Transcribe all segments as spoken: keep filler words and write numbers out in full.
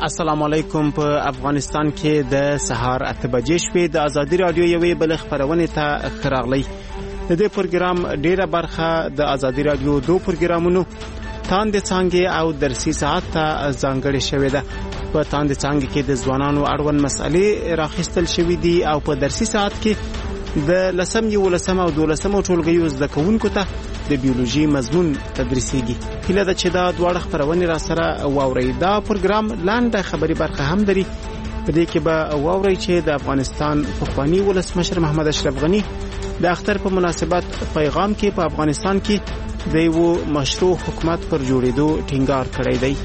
السلام علیکم. په افغانستان کې د سهار اته بجې شوې. د ازادي رادیو یوې بل خبرونه ته خراغلی. د دې پروګرام ډیره برخه د ازادي رادیو دوه پروګرامونو تاند څنګه او درسي ساعت ته ځانګړې شوې ده. په تاند څنګه کې د ځوانانو اړوند مسالې راخستل شوې دي او په درسي ساعت کې د لسم یو لسم او دولسم ټولګیو زده کوونکو ته د بیولوژي مضمون تدریسيږي. هله د چې دا دواړه خبرونه را سره واوري. دا پروګرام لاندې خبري برخه هم لري. په دې کې به واوري چې د افغانستان پخوانی ولسمشر محمد اشرف غنی د اختر په مناسبت پیغام کې په افغانستان کې د یو مشروع حکومت پر جوړېدو ټینګار کړی دی.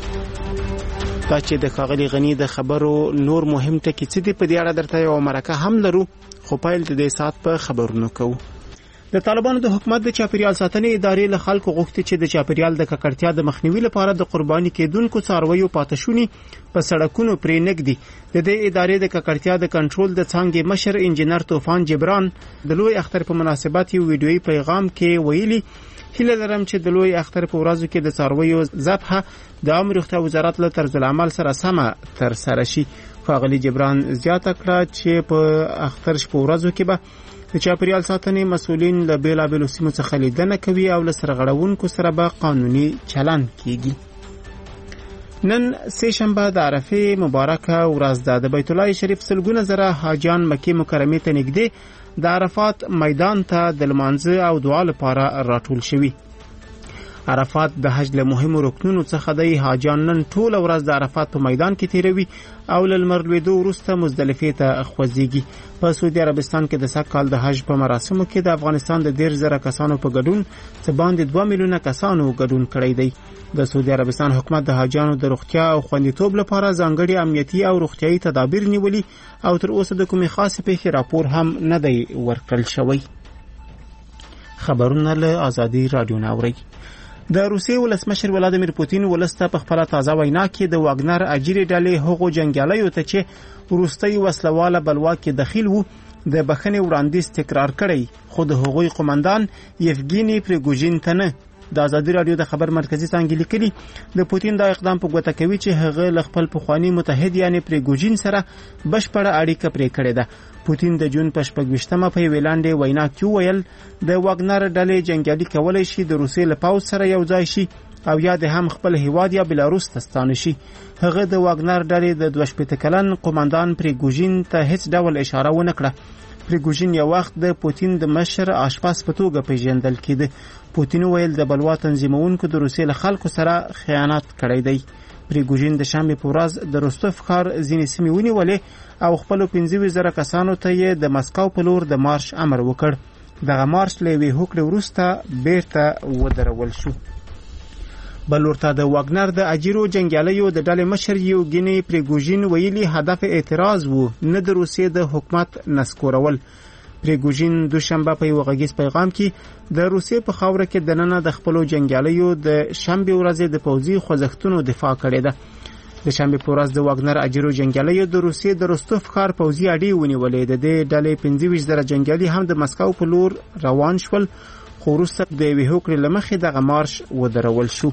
دا چې د ښاغلي غنی د خبرو نور مهم ټکي څه دي په دې اړه درته یو مرکه هم لرو، خو پایل د دې سات په خبرونو کوو. د طالبانو د حکومت د چاپیریال ساتنې ادارې له خلکو غوښتي چې د چاپیریال د ککړتیا د مخنیوي لپاره د قرباني کېدونکو څارویو پاتشونی په سړکونو پرې نګدي. د دې ادارې د ککړتیا د کنټرول د څنګه مشر انجنیر طوفان جبران د لوی اختر په مناسبت یو ویډیويي پیغام کې ویلي هله لرم چې د لوی اختر په ورځو کې د څارویو ذبح د امر روغتیا وزارت له طرز العمل سره سم تر سره شي. ښاغلي جبران زیاته کړه چې په اختر شپه ورځو کې به د چاپیریال ساتنې مسؤلین له بیلابیلو سیمو څخه لیدنه کوي او له سرغړونکو سره به قانوني چلند کیږي. نن سه شنبه د عرفه مبارکه ورځ ده. د بیت الله شریف سلګونه زره حاجیان مکه مکرمه ته نږدې د عرفات میدان ته د لمانځه او دعا لپاره راټول شوي. عرفات د حج له مهمو رکنونو څخه دی. حاجیان نن ټول ورځ د عرفات په میدان کې تیروي او له لمر لوېدو وروسته مزدلفه ته خوځيږي. په سعودي عربستان کې د سکهال د حج په مراسمو کې د افغانستان د ډیر زره کسانو په ګډون څه باندې دوه میلیونه کسانو ګډون کړی دی. د سعودي عربستان حکومت د حاجیانو د روغتیا او خوندیتوب لپاره ځانګړي امنیتي او روغتيایي تدابیر نیولي او تر اوسه د کومې خاصې پیښې راپور هم نه دی ورکړل شوی. خبرونه له ازادي رادیو ناوړي. د روسیې ولسمشر ولادیمیر پوتین ولسته په خپل تازه وینا کې د واګنر اجیري ډلې هغو جنگیالیو ته چې روسي وسلواله بلوا کې دخیل وو د بخښنې وړاندیز تکرار کړی، خو د هغوی قومندان یفګینی پریګوژین ته نه. د ازادي رادیو د خبر مرکزی څنګه لیکلي د پوتین د اقدام په ګوته کوي چې هغه ل خپل پخوانی متحد یعنی پریګوژین سره بشپړه اړیکه پرې کړې ده. پوتین د جون په شپږویشتمه په ویلاندې وینا کې ویل د واګنر ډلې جنگیالي کولای شي د روسیې له پاوځ سره یو ځای شي او یا د هم خپل هیواد یا بلاروس ته ستانه شي. هغه د واګنر ډلې د دوه شپېته کلن قومندان پریګوژین ته هیڅ ډول اشاره ونه کړه. پریګوژین یو وخت د پوتین د مشر آشپاز په توګه پیژندل کېده. پوتین ویل د بلوا تنظیمونکو د روسیې له خلکو سره خیانت کړی دی. پریګوژین د شنبه په ورځ د روستوف ښار ځینې سیمې ونیولې او خپل پنځه زره کسانو ته یې د مسکو په لور د مارش امر وکړ. دغه مارش له وی هوکړې وروسته بیرته ودرول شو. بل ورته د واګنر د اجیرو جنگیالیو د ډلې مشر یو ګینی پریګوژین ویلي هدف اعتراض وو نه د روسیې د حکومت نسکورول. پریګوژین دوشنبه په یو غږیز پیغام کې د روسیې په خاوره کې د نن د خپل جنگیالیو د شنبه ورځ د پوځي خوځښتونو دفاع کړې ده. د شنبه په ورځ د واګنر اجیرو جنگیالیو د روسیې د روستوف ښار پوځي اډې ونیولې. د دې ډلې پنځه زره جنگیالي هم د مسکو په لور روان شول، خو وروسته د وی هوکړې لمخې دغه مارش ودرول شو.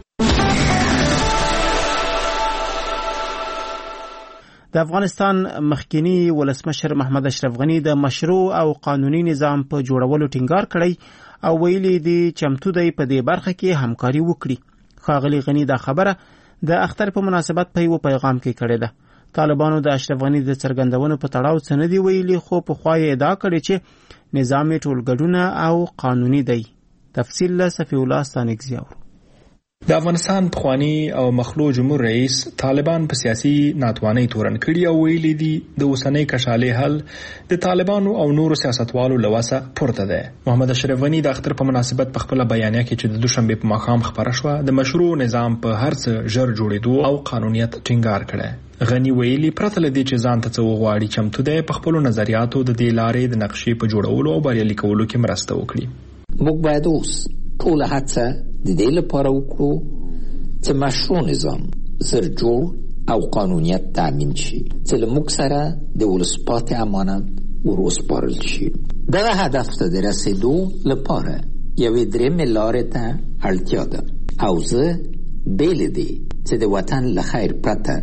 د افغانستان مخکنی ولسمشر محمد اشرف غنی د مشروع او قانوني نظام په جوړولو ټینګار کړی او ویلي دی چمتو دی په دې برخه کې همکاري وکړي. ښاغلي غنی دا خبره د اختر په مناسبت په یو پیغام کې کړې ده. طالبانو د اشرف غنی د څرګندونو په تړاو څه نه دی ویلي، خو په خوای ادعا کړې چې نظام ټولګډونه او قانوني دی. تفصیل له صفی الله ستانکزی اورو. د افغانستان پخوانی او مخلوع جمهور رئیس طالبان په سیاسي ناتوانۍ تورن کړي او ویلي دي د اوسنۍ کشالې حل د طالبانو او نورو سیاستوالو لواسه پورته ده. محمد اشرف غنی د اختر په مناسبت په خپل بیانیه کې چې د دوشنبه په ماښام خبره شوه د مشروع نظام په هر څه ژر جوړېدو او قانونیت ټینګار کړي. غنی ویلي پرته لدی چې ځان ته څه وغواړي چمتو ده په خپل نظریاتو د دې لارې د نقشې په جوړولو او بریالي کولو کې مرسته وکړي. موږ باید اوس ټول هڅه د دې لپاره وکړو چې مشروع نظام زر جوړ او قانونیت تامین شي چې له موږ سره د ولسپاتې امانت وروسپارل شي. دغه هدف ته د رسېدو لپاره یوې درېیمې لارې ته اړتیا ده او زه بې له دې چې د وطن له خیر پرته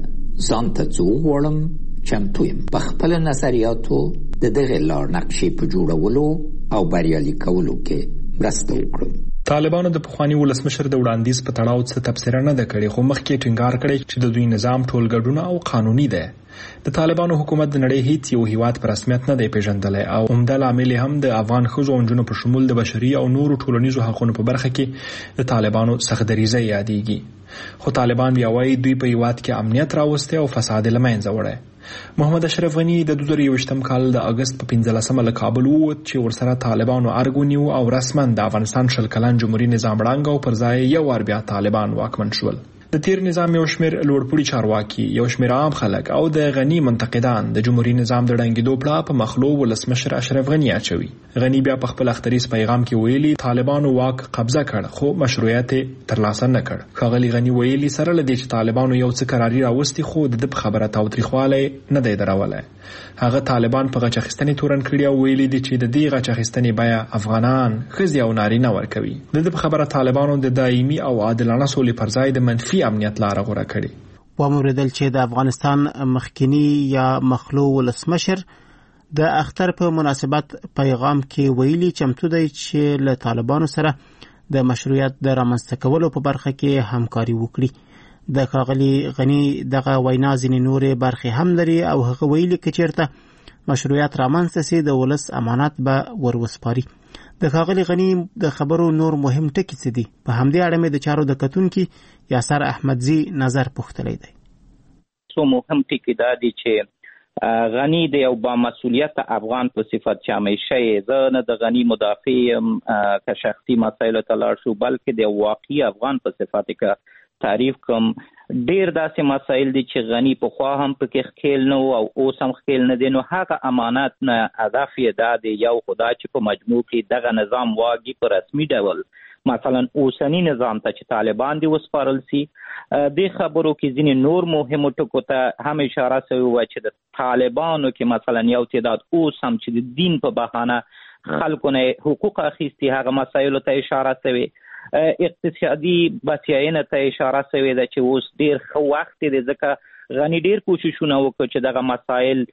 ځان ته څه وغواړم چمتو یم په خپله نظریاتو د دغې لار نقشې په جوړولو او بریالي کولو کې مرسته وکړم. طالبانو د پخواني ولسمشر د وړاندیز په تړاو څه تبصره نه ده کړې، خو مخکې ټینګار کړی چې د دوی نظام ټول ګډون او قانوني دی. د طالبانو حکومت د نړۍ هیڅ یو هیواد په رسمیت نه دی پیژندلی او عمده لامل هم د افغان ښځو او نجونو په شمول د بشري او نورو ټولنیزو حقونو په برخه کې د طالبانو سختدریزۍ یادېږي. خو طالبان بیا وایي دوی په هیواد کې امنیت راوستی او فساد یې له منځه وړی. محمد اشرف غني د دوه زره یوویشتم کال د اګست په پنځلسمه له کابل ووت چې ورسره طالبانو ارګ ونیو او رسما د افغانستان شل کلن جمهوري نظام ړنګ او پر ځای یو وار بیا طالبان واکمن شول. د تیر نظام یو شمیر لوړپوړي چارواکي، یو شمیر عام خلک او د غني منتقدان د جمهوریت نظام د ړنګېدو پړه په مخلو ولسمشر اشرف غني اچوي. غني بیا په خپل اختریز پیغام کې ویلي طالبانو واک قبضه کړ خو مشروعیت ترلاسه نه کړ. ښاغلي غني ویلي سره له دې چې طالبانو یو څه قراري راوستي خو د په خبره تاوتریخوالی نه دی درولای. هغه طالبان په غچ اخیستنې تورن کړي او ویلي دي چې د دې غچ اخیستنې بیه افغانان ښځې او نارینه ورکوي. د په خبره طالبانو د دایمي او عادلانه سولې پر ځای د منفي امنیت لاره غوره کړي. وموریدل چې د افغانستان مخکنی یا مخلو ولسمشر د اختر په مناسبت پیغام کې ویلي چمتو دی چې له طالبانو سره د مشروعیت د رامنځته کولو په برخه کې همکاري وکړي. د ښاغلي غني دغه وینا ځینې نورې برخې هم لري او هغه ویلي که چېرته مشروعیت رامنځته سي د ولس امانت به ور وسپاري. د ښاغلي غني د خبرو نور مهم ټکي څه دي؟ په همدې اړه مې د چارو د کتونکي یاسر احمدزي نظر پوښتلی دی. څو مهم ټکي دا دي چې غني د یو با مسؤلیت افغان په صفت چې همیشه یې زه نه د غني مدافع یم که شخصي مسایلو ته لاړ شو، بلکې د واقعي افغان په صفت کې تعریف کوم. ډیر داسې مسایل دي چې غني پخوا هم پکې ښکیل نه او اوس هم ښکیل نه دي، نو هغه امانت نه هدف یې دا دی یو خدا چې په مجموع کې دغه نظام واګي په رسمي ډول مثلا اوسنی نظام ته چې طالبان دي وسپارل سي. د خبرو کې ځینې نور مهمو ټکو ته هم اشاره شوې وه چې د طالبانو کې مثلا یو تعداد اوس هم چې د دین په بهانه خلکو نه حقوق اخیستي، هغه مسایلو ته اشاره شوې. اقتصادي بسیاینه ته اشاره شوې ده چې اوس ډیر ښه وخت دی ځکه غني ډیر کوششونه وکړ چې دغه مسایل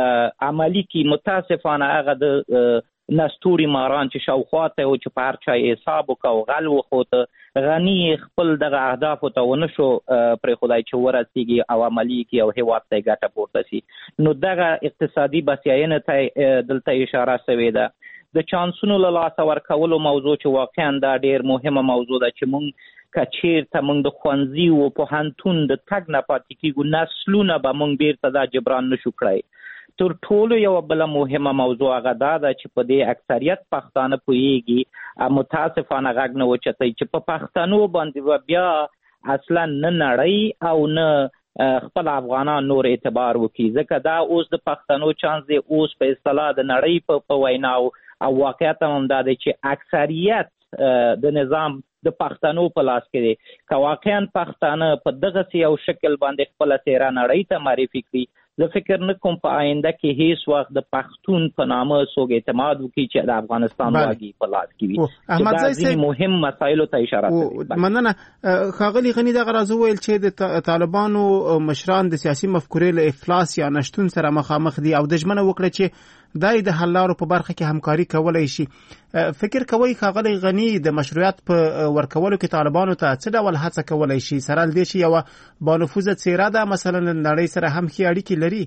عملي کړي. متاسفانه هغه د نستوري ماران چې شاوخوا ته و چې په هر چا حساب وکړ او غل وخوته، غني خپل دغه اهدافو ته ونه شو پرېښودی چې ورسېږي او عملي کړي او هېواد ته یې ګټه پورته سي. نو دغه اقتصادي بسیاینه ته دلته اشاره شوې ده. د چانسونو له لاسه ورکولو موضوع چې واقعا دا ډیر مهمه موضوع ده چې مونږ که چیرته مونږ د ښوونځي و پوهنتون د تګ نه پاتې کېږو، نسلونه به مونږ بیرته دا جبران نشو کړی. تر ټولو یوه بله مهمه موضوع هغه دا ده چې په دې اکثریت پښتانه پوهېږي، متاسفانه غږ نه اوچتوي چې په پښتنو باندې به بیا اصلا نه نړۍ او نه خپل افغانان نور اعتبار وکړي، ځکه دا اوس د پښتنو چانس دی اوس په اصطلاح د نړۍ په ویناو او واقعیت هم دا دی چې اکثریت د نظام د پښتنو په لاس کې دی. که واقعا پښتانه په دغسې یو شکل باندې خپله څېره نړۍ ته معرفي کړي، زه فکر نه کوم په آینده کې هیڅ وخت د پښتون په نامه څوک اعتماد وکړي چې د افغانستان واګي په لاس کې وي. چې دا ځینې مهم مسایلو ته اشاره کوي. مننه. ښاغلي غني دغه راز وویل چې د طالبانو مشران د سیاسي مفکورې له افلاس یا نشتون سره مخامخ دي او د ژمنه وکړه چې دای د حل لارو په برخه کې همکاري کولای شي. فکر کوي ښاغلي غني د مشروعیت په ورکولو کې طالبانو ته څه ډول هڅه کولای شي سره له دې چې یوه بانفوذه څېره ده مثلا نړۍ سره هم ښې اړیکې لري؟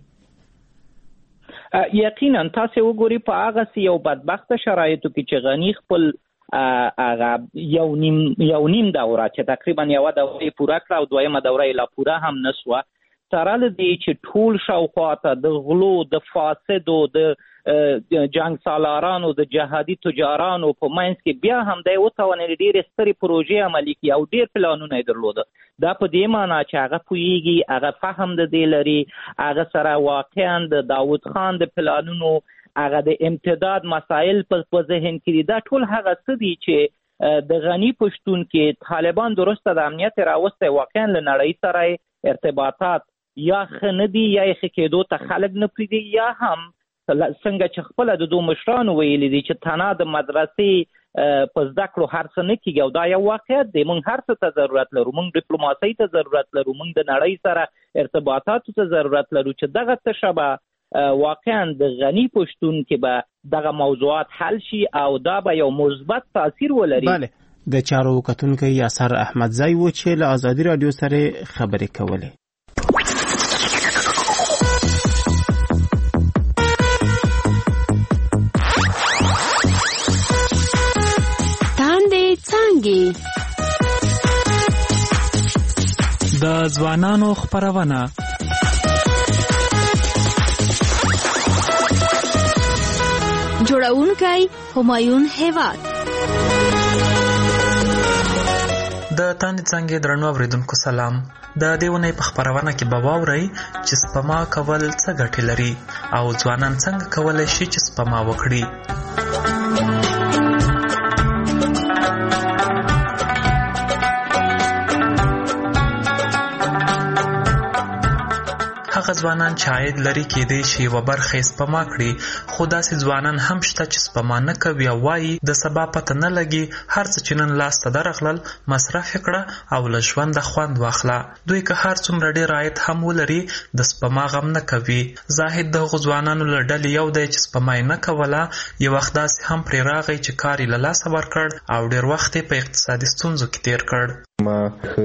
یقینا تاسې وګورئ په هغسې یو بدبخته شرایطو کې چې غني خپل هغه یو نیم یو نیم دوره چې تقریبا یوه دوره یې پوره کړه او دویمه دوره یې لا پوره هم نه سوه، سره له دې چې ټول شاوخوا ته د غلو، د فاسدو، د جنگ سالارانو، د جهادي تجارانو په منځ کې بیا هم دی وتوانېدل ډېرې سترې پروژې عملي کړي او ډېر پلانونه یې درلوده. دا په دې معنا چې هغه پوهېږي، هغه فهم د دې لري، هغه سره واقعا د داود خان د پلانونو، هغه د امتداد مسایل په ذهن کې دي. دا ټول هغه څه دي چې د غني پښتون کې طالبان درسته د امنیت راوستی واقعا له نړۍ سره ارتباطات یا ښه نه دي یا یې ښه کېدو ته خلک نه پرېږدي، یا هم څنګه چې خپله د دو مشرانو ویلي دي چې تنها د مدرسې په زده کړو هر څه نه کیږي او دا یو واقعیت دی. موږ هر څه ته ضرورت لرو، موږ ډیپلوماسۍ ته ضرورت لرو، موږ د نړۍ سره ارتباطاتو ته ضرورت لرو چې دغه تشه به واقعا د غني پښتون کې به دغه موضوعات حل شي او دا به یو مثبت تاثیر ولري. بله، د چارو کتونکي یاسر احمدزی و چې له آزادي رادیو سره خبرې کولې. د ځوانانو خپرونه جوړونکی همایون هیواد. د تاندې څنګه درنو اوریدونکو سلام. د دې ونې په خپرونه کې به واورئ چې سپما کول څه ګټې لري او ځوانان څنګه کولی شي چې سپما وکړي. هغه ځوانان چې عاید لري کېدای شي یوه برخه یې سپما کړي، خو داسې ځوانان هم شته چې سپما نه کوي او وایي د سبا پته نه لګي، هر څه چې نن لاس ته درغلل مصرف یې کړه او له ژونده خوند واخله. دوی که هر څومره ډېر عاید هم ولري د سپما غم نه کوي. زاهد د هغو ځوانانو له ډلې یو دی چې سپما یې نه کوله، یو وخت داسې هم پرې راغی چې کار یې له لاسه ورکړ او ډېر وخت یې په اقتصادي ستونزو کې تېر کړ. ما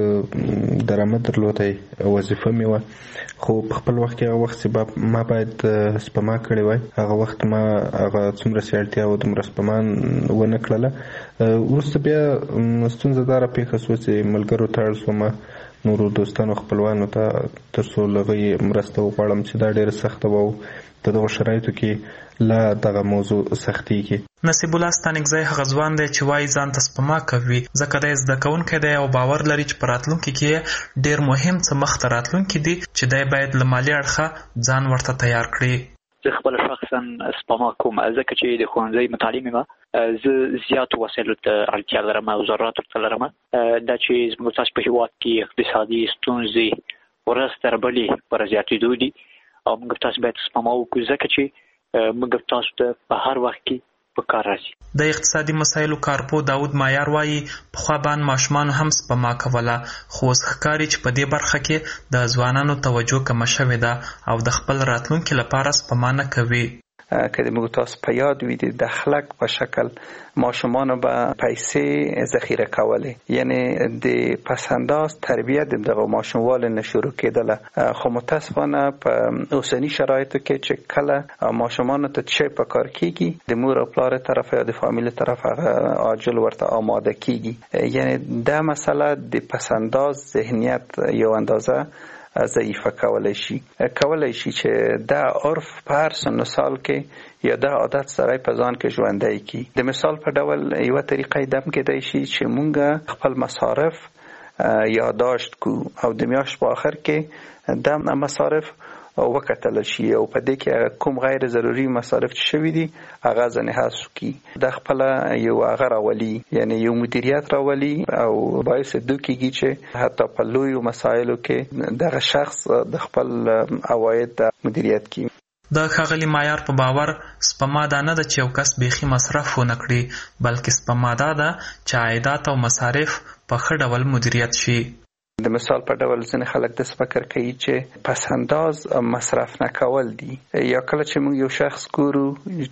ښه درآمد درلودی، وظیفه مې وه، خو په خپل وخت کې هغه وخت چې ما باید سپما کړې وای، هغه وخت ما هغه څومره چې اړتیا وه دومره سپما ونه کړله. وروسته بیا ستونزه دا راپېښه شوه چې ملګرو ته اړ شوم، نورو دوستانو خپلوانو ته، تر څو له هغوی مرسته وغواړم چې دا ډېره سخته وه او په دغو شرایطو کې لا دغه موضوع سختېږي. نصیب الله ستانکزی هغه ځوان دی چې وایي ځان ته سپما کوي ځکه دی زده کوونکی دی او باور لري چې په راتلونکي کې ډېر مهم څه مخته راتلونکي دي چې دی باید له مالي اړخه ځان ورته تیار کړي. زه خپل شخصا سپما کوم ځکه چې د ښوونځي متعلم یم، زه زیاتو وسایلو ته اړتیا لرم او ضروراتو ته لرم. دا چې زموږ تاسو په هېواد کې اقتصادي ستونزې ورځ تر بلې پر زیاتېدو دي او موږ تاسو باید سپما وکړو ځکه چې موږ تاسو ته په هر وخت کې په کار راځي. د اقتصادي مسایلو کارپو داود مایار وایي پخوا باندې ماشومانو هم سپما کوله، خو اوس ښکاري چې په دې برخه کې د ځوانانو توجه کمه شوې ده او د خپل راتلونکي لپاره سپما نه کوي. که د موږ تاسو په یاد وي د دخلک په شکل ماشومانو به پیسې ذخیره کولې، یعنی د پسنداز تربیت د دغه ماشوموالو نه شروع کېدله، خو متاسفانه په اوسني شرایطو کې چې کله ماشومانو ته څه په کار کېږي د مور او پلار طرف یا د فامیل طرف هغه عاجل ورته آماده کېږي. یعنی دا مسله د پسنداز ذهنیت یو اندازه ضعیفه کولای شي کولای شي چې دا عرف په هر سن و سال کې یا دا عادت سره په ځان کې ژوندی کی. د مثال په ډول یو طریقې دم کېدای شي چې مونږ خپل مصارف یادداشت کو او د میاشت په آخر کې د مصارف وکتل شي او په دې کې کوم غیر ضروري مصارف چې شوي دي هغه ځنې حذف کی. د خپل یو هغه راولي، یعنی یو مدیریت راولي او باعث دوی کېږي چې حتی په لویو مسایلو کې دغه شخص د خپل عواید مدیریت کوي. د ښاغلي مایار په باور سپما دا نه ده چې یو کس بیخي مصرف ونه کړي، بلکې سپما دا ده چې عایدات او مصارف په ښه ډول مدیریت شي. د مثال په ډول ځینې خلک داسې فکر کوي چې پس انداز مصرف نه کول دي، یا کله چې موږ یو شخص ګورو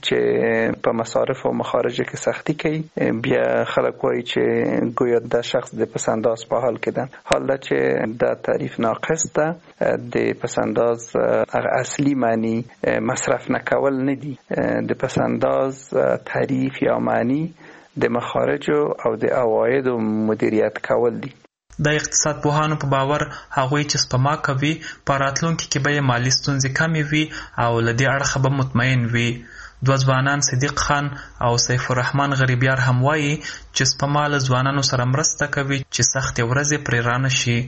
چې په مصارف او مخارجو کې سختی کوي بیا خلک وایي چې ګویا دا شخص د پس انداز په حال کې ده، حال دا چې دا تعریف ناقص ده. د پس انداز اصلي معنی مصرف نه کول نه دي، د پس انداز تعریف یا معنی د مخارجو او د عوایدو مدیریت کول دي. د اقتصاد پوهانو په باور هغوی چې سپما کوي په راتلونکي کې به یې مالي ستونزې کمې وي او له دې اړخه به مطمئن وي. دوه ځوانان صدیق خان او سیف الرحمن غریبیار هم وایي چې سپما له ځوانانو سره مرسته کوي چې سختې ورځې پرې رانه شي.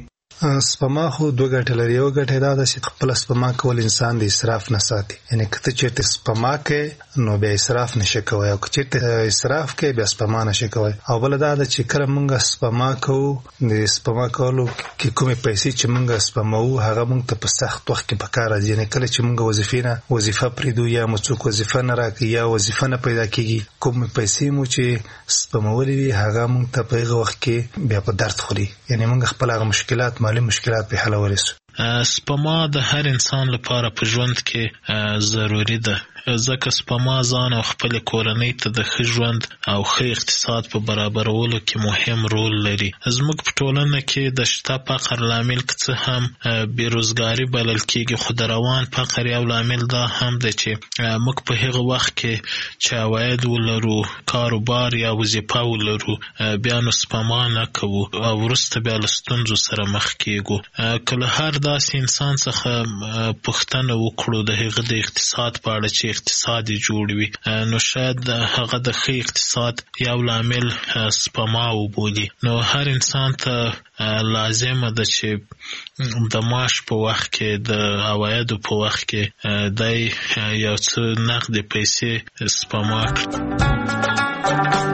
سپما خو دوه ګټې لري. یو ګټه دا ده چې خپل سپما کول انسان د اسراف نه ساتي. یعنی کته چې سپما کې نو بیا اسراف نشي کوي، او چې اسراف کې بیا سپما نشي کوي. او بل دا ده چې کله موږ سپما کوو، د سپما کولو کې کومې پیسې چې موږ سپماو هغه موږ ته په سخت وخت کې پکار راځي. یعنی کله چې موږ وظیفې نه وظیفه پریدو یا مو څوک وظیفه نه راکړي یا وظیفه نه پیدا کیږي، کوم پیسې مو چې سپمولې وي هغه موږ ته په هغه وخت کې بیا په درد خوري. یعنی موږ خپل هغه مشکلات مالی مشکلات په حل ورسو. سپما د هر انسان لپاره په ژوند کې ضروری ده، ځکه سپما ځان او خپل کورنۍ ته د ښه ژوند او ښه اقتصاد په برابرولو کې مهم رول لري. زموږ په ټولنه کې د شته فقر لامل که څه هم بیروزګاري بلل کېږي، خو د روان فقر یو لامل دا هم ده چې موږ په هغه وخت کې چې عواید ولرو، کاروبار یا وظیفه ولرو، بیا نو سپما نه کوو او وروسته بیا له ستونزو سره مخ کېږو. که له هر داسې انسان څخه پوښتنه وکړو د هغه د اقتصاد په اړه چې اقتصاد جوړ وي، نو شاید هغه د ښه اقتصاد یو لامل سپما وبولي. نو هر انسان ته لازمه ده چې د معاش په وخت کې، د عوایدو په وخت کې دی یو څه نقد پیسې سپما کړي.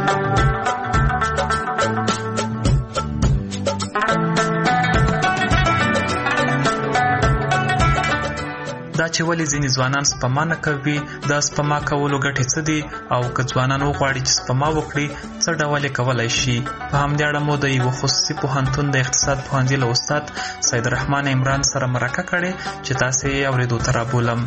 دا چې ولې ځینې ځوانان سپما نه کوي، دا سپما کولو ګټې څه دي، او که ځوانان وغواړي چې سپما وکړي څه ډول یې کولی شي. په همدې اړه مو د یوه خصوصي پوهنتون د اقتصاد پوهنځي له استاد سید الرحمن عمران سره مرکه کړې چې تاسې یې اورېدو ته رابولم.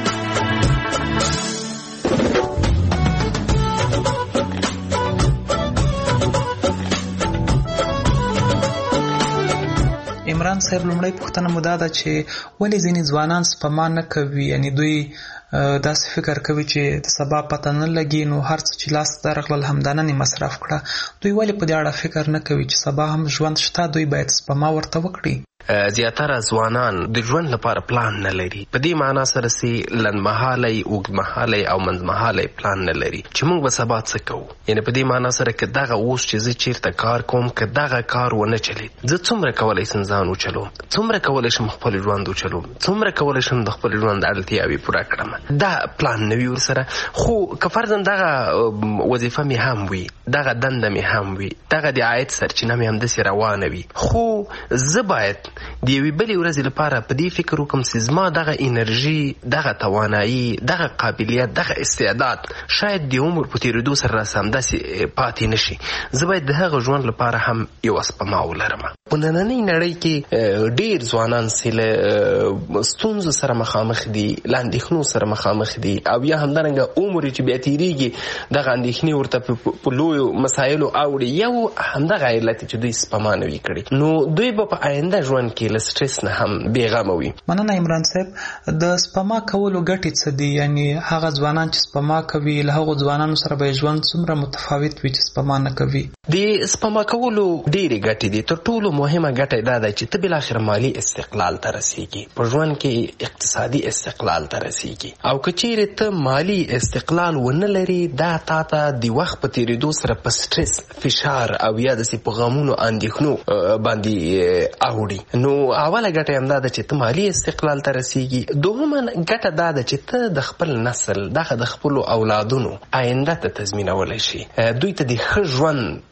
عمران صاحب، لومړی پوښتنه مو دا ده چې ولې ځینې ځوانان سپما نه کوي؟ یعنی دوی داسې فکر کوي چې د سبا پته نه لګي، نو هر څه چې لاس ته راغلل همدا نن یې مصرف کړه. دوی ولې په دې اړه فکر نه کوي چې سبا هم ژوند شته، دوی باید سپما ورته وکړي؟ زیاتره ځوانان د ژوند لپاره پلان نه لري. په دې معنا سره چې لنډمهالی، اوږدمهالی او منځمهالی پلان نه لري چې موږ به سبا څه کوو. یعنی په دې معنا سره که دغه اوس چې زه چیرته کار کوم، که دغه کار ونه چلید، زه څومره کولی شم ځان وچلوم، څومره کولی شم خپل ژوند وچلوم، څومره کولی شم د خپل ژوند اړتیاوې پوره کړم. دا پلان نه وي ورسره. خو که فرضاً دغه وظیفه مې هم وي، دغه دنده مې هم وي، دغه د عاید سرچینه مې همداسې روانه وي، خو زه باید د یوې بلې ورځې لپاره په دې فکر وکړم چې زما دغه انرژي، دغه توانایي، دغه قابلیت، دغه استعداد شاید د عمر په تېرېدو سره راسه همداسې پاتې نه شي. زه باید د هغه ژوند لپاره هم یوه سپما ولرم. په نننۍ نړۍ کې ډېر ځوانان چې له ستونزو سره مخامخ دي، له اندېښنو سره مخامخ دي، او یا همدارنګه عمر چې بیا تېرېږي دغه اندېښنې ورته په لویو مسایلو اوړي. یو همدغه علت چې دوی سپما نه وي کړې، نو دوی به په آینده ژوند کې له سټرس نه هم بېغمه وي. مننه عمران صاحب. د سپما کولو ګټې څه دي؟ یعنی هغه ځوانان چې سپما کوي له هغو ځوانانو سره به ژوند څومره متفاوت وي چې سپما نه کوي؟ د سپما کولو ډېرې ګټې دي. تر ټولو مهمه ګټه دا ده چې ته بالاخره مالي استقلال ته رسېږي، په ژوند کې اقتصادي استقلال ته رسېږي. او که چیرې ته مالي استقلال ونه لري، دا تا ته د وخت په تېرېدو سره په سټرس، فشار او یا داسې په غمونو اندېښنو باندې اوړي. نو اوله ګټه همدا ده چې ته مالي استقلال ته رسېږي. دوهمه ګټه دا ده چې ته د خپل نسل، دغه د خپلو اولادونو آینده ته تضمینولی شي، دوی ته د ښه ژوند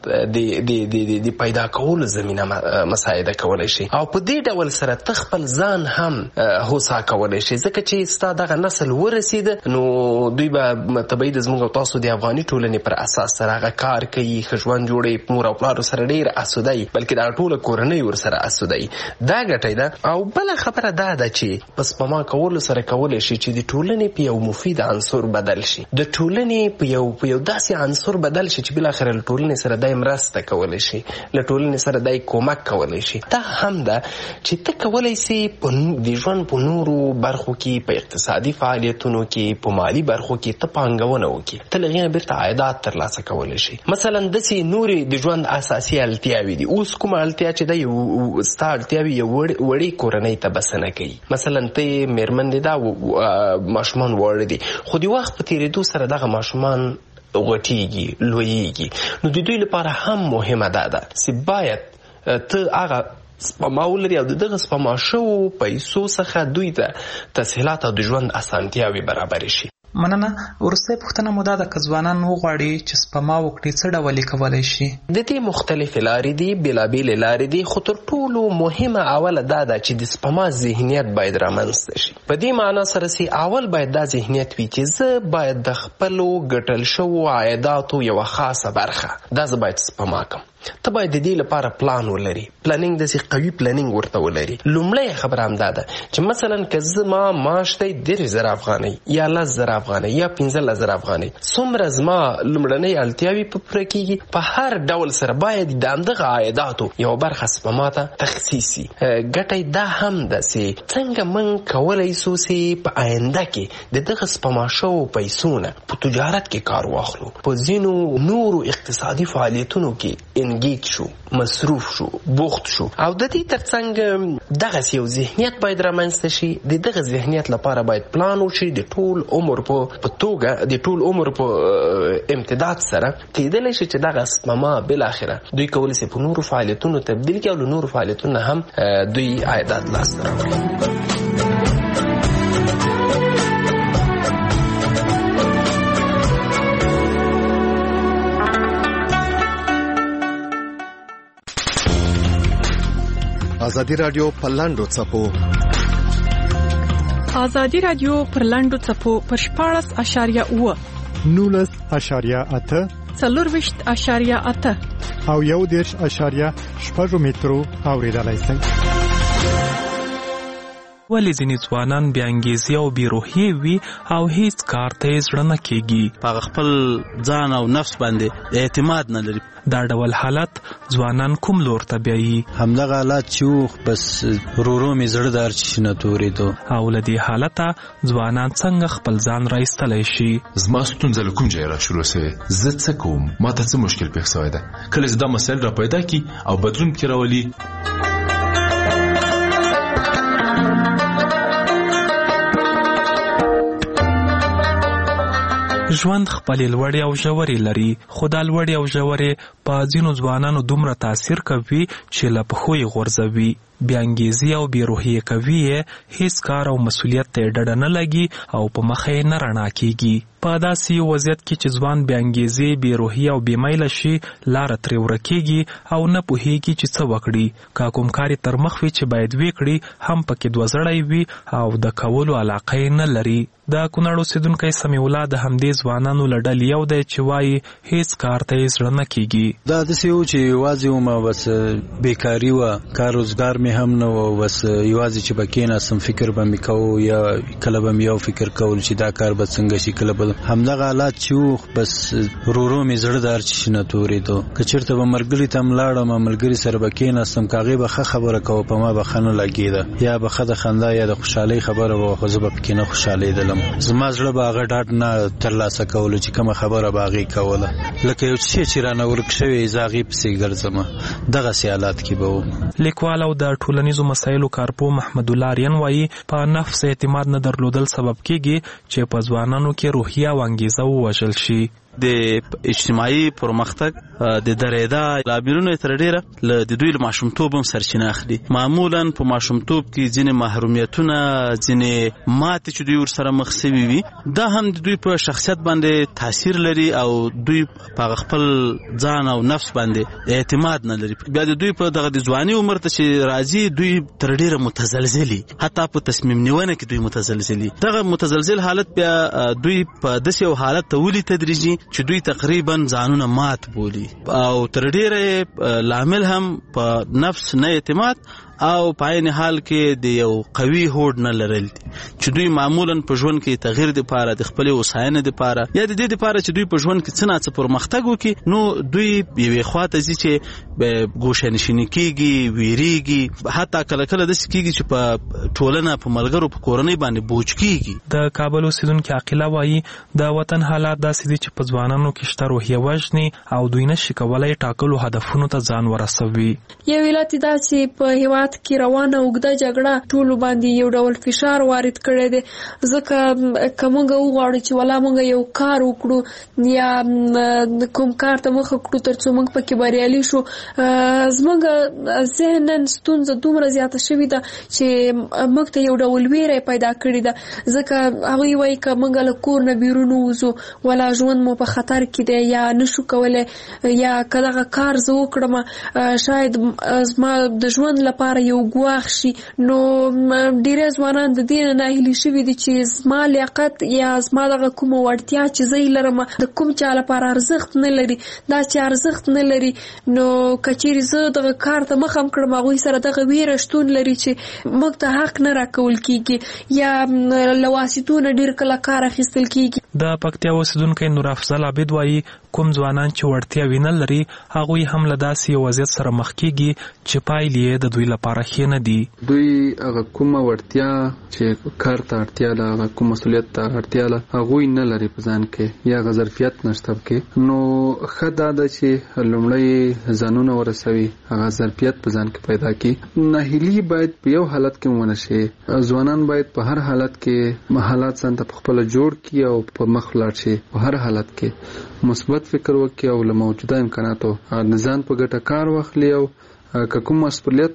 د پیدا کولو زمینه مساعده کولی شي. او په دې ډول سره ته خپل ځان هم هوسا کولی شي، ځکه چې ستا دغه نسل ورسېده، نو دوی به طبیعي د زموږ او تاسو د افغاني ټولنې پر اساس سره هغه کار کوي، ښه ژوند جوړوي، مور او پلارو سره ډېر اسوده وي، بلکې دا ټوله کورنۍ ورسره اسوده وي. دا ګټه ده. او بله خبره دا ده چې په سپما کولو سره کولی شي چې د ټولنې په یو مفید عنصر بدل شي، د ټولنې په یو په یو داسې عنصر بدل شي چې بالاخره له ټولنې سره دای مرسته کولی شي، له ټولنې سره دای کومک کولی شي. دا هم ده چې ته کولی شي د ژوند په نورو برخو کې، په اقتصادي فعالیتونو کې، په مالي برخو کې ته پانګونه وکړي، ته له هغې نه بیرته عایدات ترلاسه کولی شي. مثلا داسې نورې د ژوند اساسي اړتیاوې دي. اوس کومه اړتیا چې ده یو ستا اړتیاوې یو وړې کورنۍ ته بسنه کوي. مثلا ته مېرمن دې دا ماشومان واړه دي، خو د وخت په تېرېدو سره دغه ماشومان غټېږي، لویېږي. نو د دوی لپاره هم مهمه دا ده چې باید ته هغه سپما ولري او دغه سپما شوو پیسو څخه دوی ته تسهیلات او د ژوند اسانتیاوې برابر شي. مننه. وروستۍ پوښتنه مو دا ده که ځوانان وغواړي چې سپما وکړي څه ډول یې کولی شي؟ د دې مختلفې لارې دي، بېلابېلې لارې دي، خو تر ټولو مهمه اوله دا ده چې د سپما ذهنیت باید رامنځته شي. په دې معنا سره چې اول باید دا ذهنیت وي چې زه باید د خپلو ګټل شوو عایداتو یوه خاصه برخه دا زه باید سپما کړم. ته باید د دې لپاره پلان ولري، پلانینګ داسې قوي پلانینګ ورته ولري. لومړی خبره همدا ده چې مثلا که زما معاش دی دېرش زره افغانۍ یا لس زره افغانۍ یا پنځلس زره افغانۍ، څومره زما لومړنۍ اړتیاوې په پوره کېږي، په هر ډول سره باید د همدغه عایداتو یوه برخه سپما ته تخصیص شي. ګټه دا هم ده چې څنګه موږ کولی سو چې په آینده کې د دغه سپما شوو پیسو نه په تجارت کې کار واخلو، په ځینو نورو اقتصادي فعالیتونو کې انګیج شو، مصروف شو، بوخت شو. او د دې ترڅنګ دغه یو ذهنیت باید رامنځته شي. د دغه ذهنیت لپاره باید پلان وشي د ټول عمر په توګه، د ټول عمر په امتداد سره کېدلی شي چې دغه سپما بالاخره دوی کولی شي په نورو فعالیتونو تبدیل کړي او له نورو فعالیتونو هم دوی عایدات لاسته راوړي. ازادي رادیو پر لاندو څپو ازادي رادیو پر لاندو څپو پر شپاړس اشاریه اوه نولس اشاریه اته څلورویشت اشاریه اته او یو دېرش اشاریه شپږ مترو اوریدلای شئ. ولې ځینې ځوانان بې انګیزې او بې روحیې وي او هیڅ کار ته یې زړه نه کېږي؟ په خپل ځان او نفس باندې اعتماد نه لري. دا ډول حالت ځوانان کوم لور ته بیایي؟ همدغه حالت چې بس ورو مې زړه دار چې نه تورېدو. او له دې حالته ځوانان څنګه خپل ځان راایستلی شي؟ زما ستونزه له کوم ځای را شروع سوې، زه څه کوم، ما ته څه مشکل پېښ سوی ده. کله چې دا مسایل را پیدا کړي او بدلون پکې راولي، ژوند خپلې لوړې او ژورې لري، خو دا لوړې او ژورې په ځینو ځوانانو دومره تاثیر کوي چې له پښو یې غورځوي. بې انګیزې او بې روحیې کوي یې، هیڅ کار او مسؤلیت ته یې ډډه نه لګي او په مخه یې نه رڼا کېږي. په داسې یو وضعیت کې چې ځوان بې انګیزې، بې روحیې او بې میله شي، لاره ترې ورکېږي او نه پوهېږي چې څه وکړي. که کوم کار یې تر مخ وي چې باید ویې کړي، هم پکې دوزړی وي او د کولو علاقه یې نه لري. د کونړ اوسېدونکی سمیع الله د همدې ځوانانو له ډلې یو دی چې وایي هیڅ کار ته یې زړه نه کېږي. دا داسې و چې یوازې ومه، بس بېکاري وه، کار روزګار مې هم نه و، بس یوازې چې به کېناستم فکر به مې کوو، یا کله به مې یو فکر کول چې دا کار به څنګه شي، کله به همدغه حالات چې و، بس ورو ورو مې زړه دار چې نه تورېدو. که چېرته به ملګري ته هم لاړم، ملګري سره به کېناستم، که هغې به ښه خبره کوه، په ما به ښه نه لګېده، یا به ښه د خندا یا د خوشحالۍ خبره به وه، خو زه به پکې نه خوشحالېدلم. زما زړه به هغه ډاډ نه ترلاسه کولو چې کومه خبره به هغې کوله، لکه یو څه چې رانه ورک شوی زه هغې پسې ګرځم. دغسې حالات کې به وم. لیکوال او د ټولنیزو مسایلو کارپوه محمد الله آریان وایي په نفس اعتماد نه درلودل سبب کېږي چې په ځوانانو کې روحیه او انګیزه ووژل شي. د اجتماعي پرمختګ د درېدا لاملونه تر ډیره له د دوی له ماشومتوب هم سرچینه اخلي. معمولا په ماشومتوب کې ځینې محرومیتونه، ځینې ماتې چې دوی ورسره مخ سوي وي، دا هم د دوی په شخصیت باندې تاثیر لري او دوی په خپل ځان او نفس باندې اعتماد نه لري. بیا د دوی په دغه د ځواني عمر ته چې راځي، دوی تر ډیره متزلزلي، حتی په تصمیم نیونه کې دوی متزلزلي. دغه متزلزل حالت بیا دوی په داسې یو حالت ته ولي تدریجي چې دوی تقریبا ځانونه مات بولي او تر ډیره لامل هم په نفس نه اعتماد او په عین حال کې د یو قوي هوډ نه لرل چې دوی معمولا په ژوند کې تغییر د پاره، د خپل وساینې د پاره، یا د دې د پاره چې دوی په ژوند کې څه نه څه پرمختګ وکړي، نو دوی یوې خواته ځي چې ګوشه نشیني کېږي، ویریږي، حتی کله کله داسې کېږي چې په ټولنه، په ملګرو، په کورنۍ باندې بوج کېږي. د کابل اوسېدونکي عاقله وایي د وطن حالات داسې دي چې په ځوانانو کې شته روحیه وژني او دوی نشي کولی ټاکلو هدفونو ته ځان ورسوي. یو علت دا چې په هېواد کې روانه اوږده جګړه ټولو باندې یو ډول فشار وارد وارد کړی دی. ځکه که موږ وغواړو چې ولا موږ یو کار وکړو یا کوم کار ته مخه کړو تر څو موږ پکې بریالي شو، زموږ ذهنن ستونزه دومره زیاته شوې ده چې موږ ته یو ډول ویره پیدا کړې ده. ځکه هغوی وایي که موږ له کور نه بیرون ووځو ولا ژوند مو په خطر کې دی یا نشو کولی، یا که دغه کار زه وکړم شاید زما د ژوند لپاره یو ګواښ شي. نو ډېری ځوانان د دې نه ناهیلي شوي دي چې زما لیاقت یا زما دغه کومه وړتیا چې زه یې لرم د کوم چا لپاره ارزښت نه لري. دا چې ارزښت نه لري نو که چیرې زه دغه کار ته مخه کړم هغوی سره دغه ویره شتون لري چې موږ ته حق نه راکول کېږي یا له واسطو نه ډېر کله کار اخیستل کېږي. د پکتیا اوسیدونکی نور افضل عابد وایي کوم ځوانان چې وړتیاوې نه لري هغوی هم له داسې یو وضعیت سره مخ کېږي چې پایلې یې د دوی لپاره ښې نه دي. دوی هغه کومه وړتیا چې کار ته اړتیا ده، هغه کوم مسؤلیت ته اړتیا ده هغوی نه لري په ځان کې یا هغه ظرفیت نشته پکې. نو ښه دا ده چې لومړی ځانونه ورسوي، هغه ظرفیت په ځان کې پیدا کړي. ناهیلي باید په یو حالت کې ونه شي. ځوانان باید په هر حالت کې حالات ځان ته پخپله جوړ کړي او په مخ ولاړ شي. په هر حالت کې مثبت فکر وکړي او له موجوده امکاناتو ځان په ګټه کار واخلي او که کوم مسؤلیت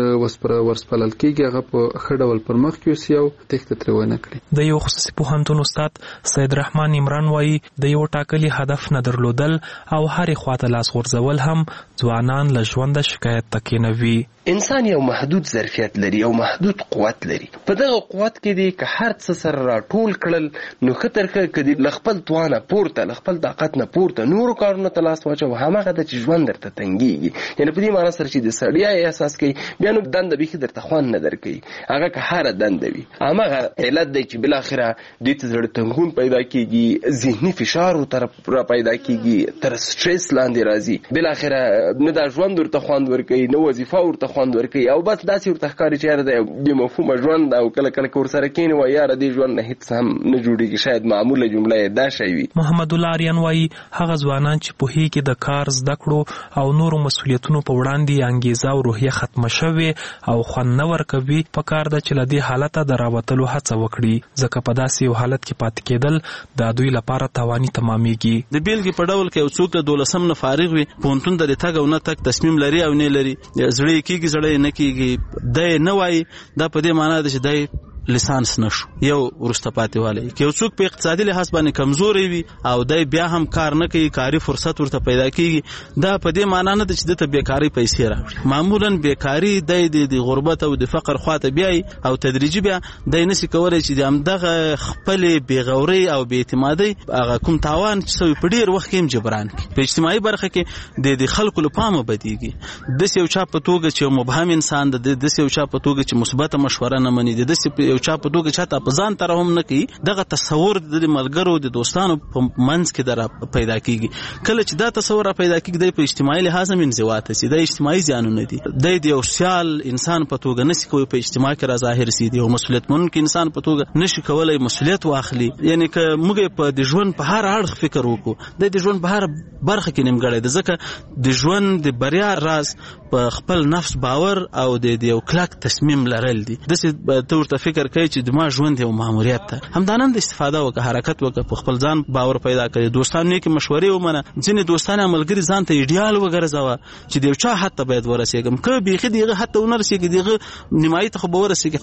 ورسپارل کېږي هغه په ښه ډول پر مخ یوسي او تېښته ترې ونه کړي. د یو خصوصي پوهنتون استاد سید رحمان عمران وایي د یو ټاکلي هدف نه درلودل او هرې خواته لاس غورځول هم ځوانان له ژونده شکایت ته کېنوي. انسان یو محدود ظرفیت لري او محدود قوت لري. په دغه قوت کې دی که هر څه سره راټول کړل نو ښه تر ښه که دې له خپل توانه پورته له خپل طاقت نه پورته نورو کارونو ته لاس واچوه هماغه ده چې ژوند درته تنګېږي. یعنې په دې معنی سره چې د ستړیا احساس کوي بیا نو دنده بیخي درته خوند نه درکوي، هغه که هره دنده وي. هماغه علت دی چې بالاخره دې ته زړه تنګون پیدا کېږي، ذهني فشار ورته را پیدا کېږي، تر سټرس لاندې راځي. بالاخره نه دا ژوند ورته خوند ورکوي نه وظیفه ورته خوند ورکوي او بس داسې ورته ښکاري چې یاره دا یو بې مفهومه ژوند او کله کله که ورسره کښېني وایي یاره دې ژوند نه هېڅ هم نه جوړېږي. شاید معموله جمله یې دا شی وي. محمد الله آریان وایي هغه ځوانان چې پوهېږي د کار زده کړو او نورو مسؤلیتونو په وړاندې انګېزه او روحیه ختمه شوې او خوند نه ورکوي په کار ده چې له دې حالته د راوتلو هڅه وکړي، ځکه په داسې یو حالت کې پاتې کېدل د دوی لپاره تاواني تمامېږي. د بیلګې په ډول که یو څوک د دولسم نه فارغ وي پوهنتون ته د تګ او نه تګ تصمیم لري او نه لري، زړه یې کېږي زړه یې نه کېږي، دی نه وایي دا په دې معنا ده چې دی لیسانس نشو یو وروسته پاتې والی. که یو څوک په اقتصادي لحاظ باندې کمزوری وي او دی بیا هم کار نه کوي، کاري فرصت ورته پیدا کېږي، دا په دې معنا نه ده چې دته بیکاري پیسې راوړي. معمولا بیکاري دی د غربت او د فقر خواته بیایي او تدریجي بیا دی نسي کولی چې د همدغه خپلې بېغورۍ او بېاعتمادۍ هغه کوم تاوان چې سوی په ډېر وخت کې هم جبران کړي. په اجتماعي برخه کې د خلکو له پامه بدېږي. داسې یو چا په توګه چې یو مبهم انسان ده، داسې یو چا په توګه چې مثبته مشوره نه مني، داسې یو چا په توګه چاته په ځان تر هم نه کوي. دغه تصور د ملګرو د دوستانو په منځ کې در پیدا کیږي. کله چې دا تصور را پیدا کیږي د په اجتماعي لحاظ هم انزوا ته سي، د اجتماعي زیانونه دي. د یو سیال انسان په توګه نشي کوي په اجتماع کې را ظاهر سي، د یو مسؤلیت منونکي انسان په توګه نشي کولای مسؤلیت واخلي. یعنی که موږ په د ژوند په هر اړخ فکر وکړو د ژوند په هر برخه کې نیمګړی ده، ځکه د ژوند د بریا راز په خپل نفس باور او د یو کلک تصمیم لرل دي. داسې ته ورته فکر کوي چې د ما ژوند یو ماموریت ده، همدانن د استفاده وکړه، حرکت وکړه، په خپل ځان باور پیدا کړي، دوستان نیکې مشورې ومنه. ځینې دوستان یا ملګري ځان ته ایډیال وګرځوه چې د یو چا حد ته باید ورسېږم، که بیخي د هغه حد ته ونه رسېږي د هغه نیمایي ته خو به ورسېږي.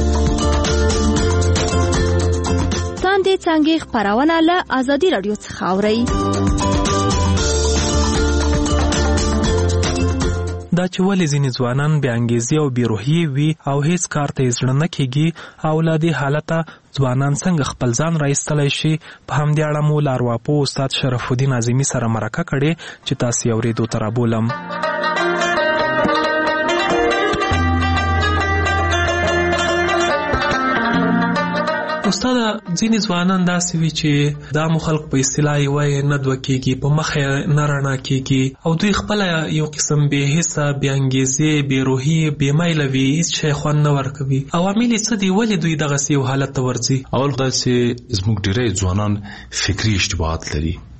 تاندې څانګې خپرونه له ازادي راډیو څخه اورئ. دا چې ولې ځینې ځوانان بې انګېزې او بې روحیې وي او هیڅ کار ته یې زړه نه کېږي او له دې حالته ځوانان څنګه خپل ځان را ایستلی شي، په همدې اړه مو له ارواپوه استاد شرف الدین اعظمي سره مرکه کړې چې تاسې یې اورېدو ته رابولم. استاد ځینې ځوانان داسې وي چې دا مو خلق په اصطلاح یې وایي نه دوه کېږي، په مخ یې نه رڼا کېږي او دوی خپله یو قسم بې حسه، بې انګېزې، بې روحي، بې میله وي، هېڅ شی خوند نه ورکوي. عوامل یې څه دي؟ ولې دوی دغسې یو حالت ته ورځي؟ اول خدای چې زموږ ډېری ځوانان فکري اشتباهات لري.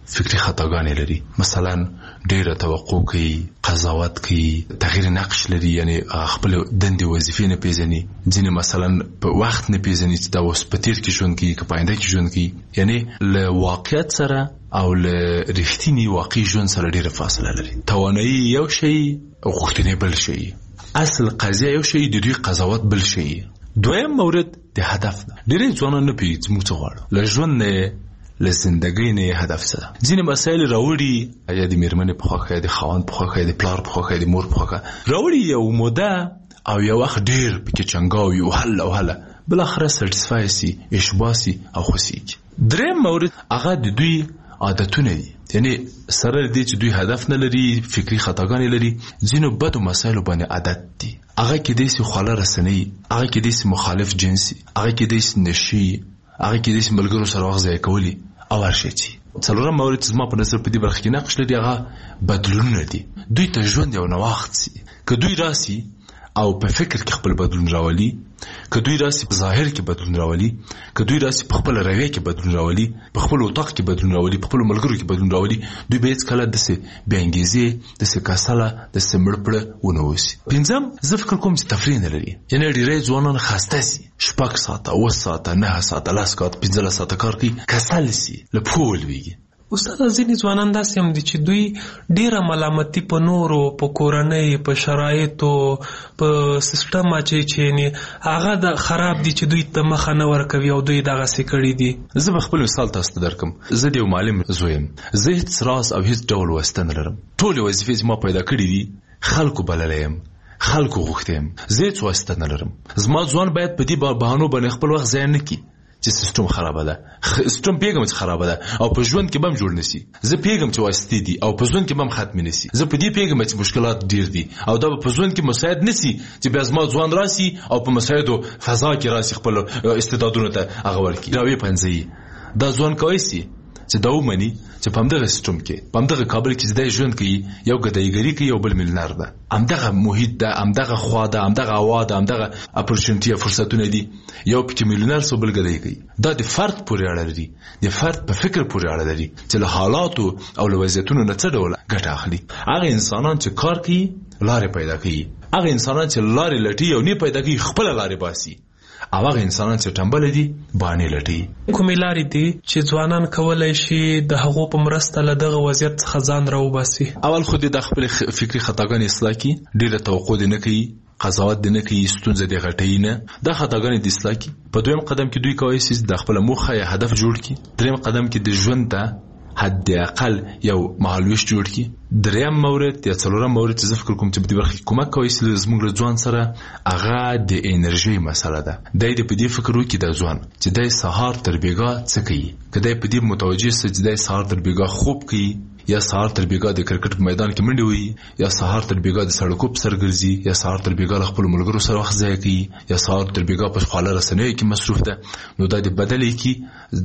فکری خطاګانې لري. مثلا ډېره توقع کوي، قضاوت کوي، تغییر نقش لري، یعنی خپل دندې وظیفې نه پیژني. ځینې مثلا په وخت نه پیژني چې دا اوس په تیر کې ژوند کوي که په آینده کې ژوند کوي. یعنی له واقعیت سره او له رښتینی واقعي ژوند سره ډېره فاصله لري. توانایي یو شی او غوښتنې بل شی، اصل قضیه یو شی، د دوی قضاوت بل شی. دویم مورد د هدف نه. ډېری ځوانان نه پوهېږي چې موږ څه غواړو، له ژوند نه له زندګۍ نه هدف څه ده. ځینې مسایل راوړي، یا د مېرمنې په خوښه، یا د خاوند په خوښه، یا د پلار په خوښه، یا د مور په خوښه راوړي، یو موده او یو وخت ډېر پکې چنګاوي او هله او هله بالاخره سټسفای سي، اشباه سي او خوښېږي. دریم مورد هغه د دوی عادتونه دي. یعنی سره دې چې دوی هدف نه لري، فکری خطاګانې لري، ځینو بدو مسایلو باندې عادت دي. هغه کې دې سي خواله رسنۍ، هغه کې دې سي مخالف جنسي، هغه کې دې سي نشي، هغه کې دې سي ملګرو سره وخت ضایع کولی او هر شی چې څلورم مورد چې زما په نظر په دې برخه کې نقش لري هغه بدلونونه دي. دوی ته ژوند یو نوښت سي. که دوی راسي او په فکر کې خپل بدلون راولي، که دوی راسي په ظاهر کې بدلون راولي، که دوی راسي په خپل رویه کې بدلون راولي، په خپل اتاق کې بدلون راولي، په خپل ملګرو کې بدلون راولي، دوی به هیڅ کله داسې بې انګیزې، داسې کسله، داسې مړپړه ونه اوسي. پنځم، زه فکر کوم چې تفریح نه لري. یعنې ډېری ځوانان خسته سي، شپږ ساعته، اوه ساعته، نهه ساعته، لس ساعته، پنځلس ساعته کار کوي، کسل سي، له پښو ولوېږي. استاد ځینې ځوانان داسې هم دي چې دوی ډیره ملامتي په نورو، په کورنۍ، په شرایطو، په سیستم اچي چې هغه د خراب دي چې دوی ته مخه نه ورکوي او دوی دغسې کړي دي. زه به خپل مثال تاسو ته درکم. زه د یو معلم زوی یم. زه هېڅ راز او هېڅ ډول واسطه نه لرم. ټولې وظیفې چې ما پیدا کړي دي خلکو بللی یم، خلکو غوښتی یم. زه هېڅ واسطه نه لرم. زما ځوان باید په دې بهانو باندې خپل وخت ضایع نه کړي چې سیستم خرابه ده. سیستم پیغام چې خرابه ده او په ژوند کې بم جوړ نسی. زه پیغام چې واسطې دي او په ژوند کې بم ختم نسی. زه په دې پیغام چې مشکلات ډیر دي او دا په ژوند کې مساعد نسی چې بیا زما ځوان راسي او په مساعدو فضا کې راسي خپل استعدادونه ته هغه ورکړي. راوي پنځي دا ځوان کوي سي چې دا ومني چې په همدغه سیستم کې، په همدغه کابل کې چې دی ژوند کوي، یو ګدایګري کوي، یو بل میلیونر ده. همدغه محیط ده، همدغه خوا ده، همدغه هوا ده، همدغه اپورچونټي فرصتونه دي. یو پکې میلیونر سو، بل ګدای کوي. دا د فرد پورې اړه لري، د فرد په فکر پورې اړه لري چې له حالاتو او له وضعیتونو نه څه ډول ګټه اخلي. هغه انسانان چې کار کوي لارې پیدا کوي، هغه انسانان چې لارې لټي او نه پیدا کوي خپل لارې باسي، او هغه انسانان چې ټمبل دي باندې لټي. کومې لارې دي چې ځوانان کولای شي د هغو په مرسته له دغه وضعیت څخه ځان راوباسي؟ اول خو د خپل فکری خطاګانې اصلاح کړي، ډېره توقع دې نه کوي، قضاوت دې نه کوي، ستونزه دې غټوي نه. دا خطاګانې دې اصلاح کړي. په دویم قدم کې دوی کولی شي د خپله موخه یا هدف جوړ کړي. دریم قدم کې د ژوند ته حد اقل یو مهالویش جوړ کړي. دریم مورد یا څلورم مورد چې زه فکر کوم چې په دې برخه کې کومک کوي چې زموږ له ځوان سره هغه د انرژۍ مسله ده. دی دې په دې فکر وکړي د ځوان چې دی سهار تر بېګا څه کوي. که دی په دې متوجه سي چې دی سهار تر بېګا خوب کوي، یا سهار تر بېګا د کرکټ په میدان کې منډې وهي، یا سهار تر بېګا د سړکو په سر ګرځي، یا سهار تر بېګا له خپلو ملګرو سره وخت ضایع کوي، یا سهار تر بېګا په خواله رسنیو کې مصروف ده، نو دا د بدلې کې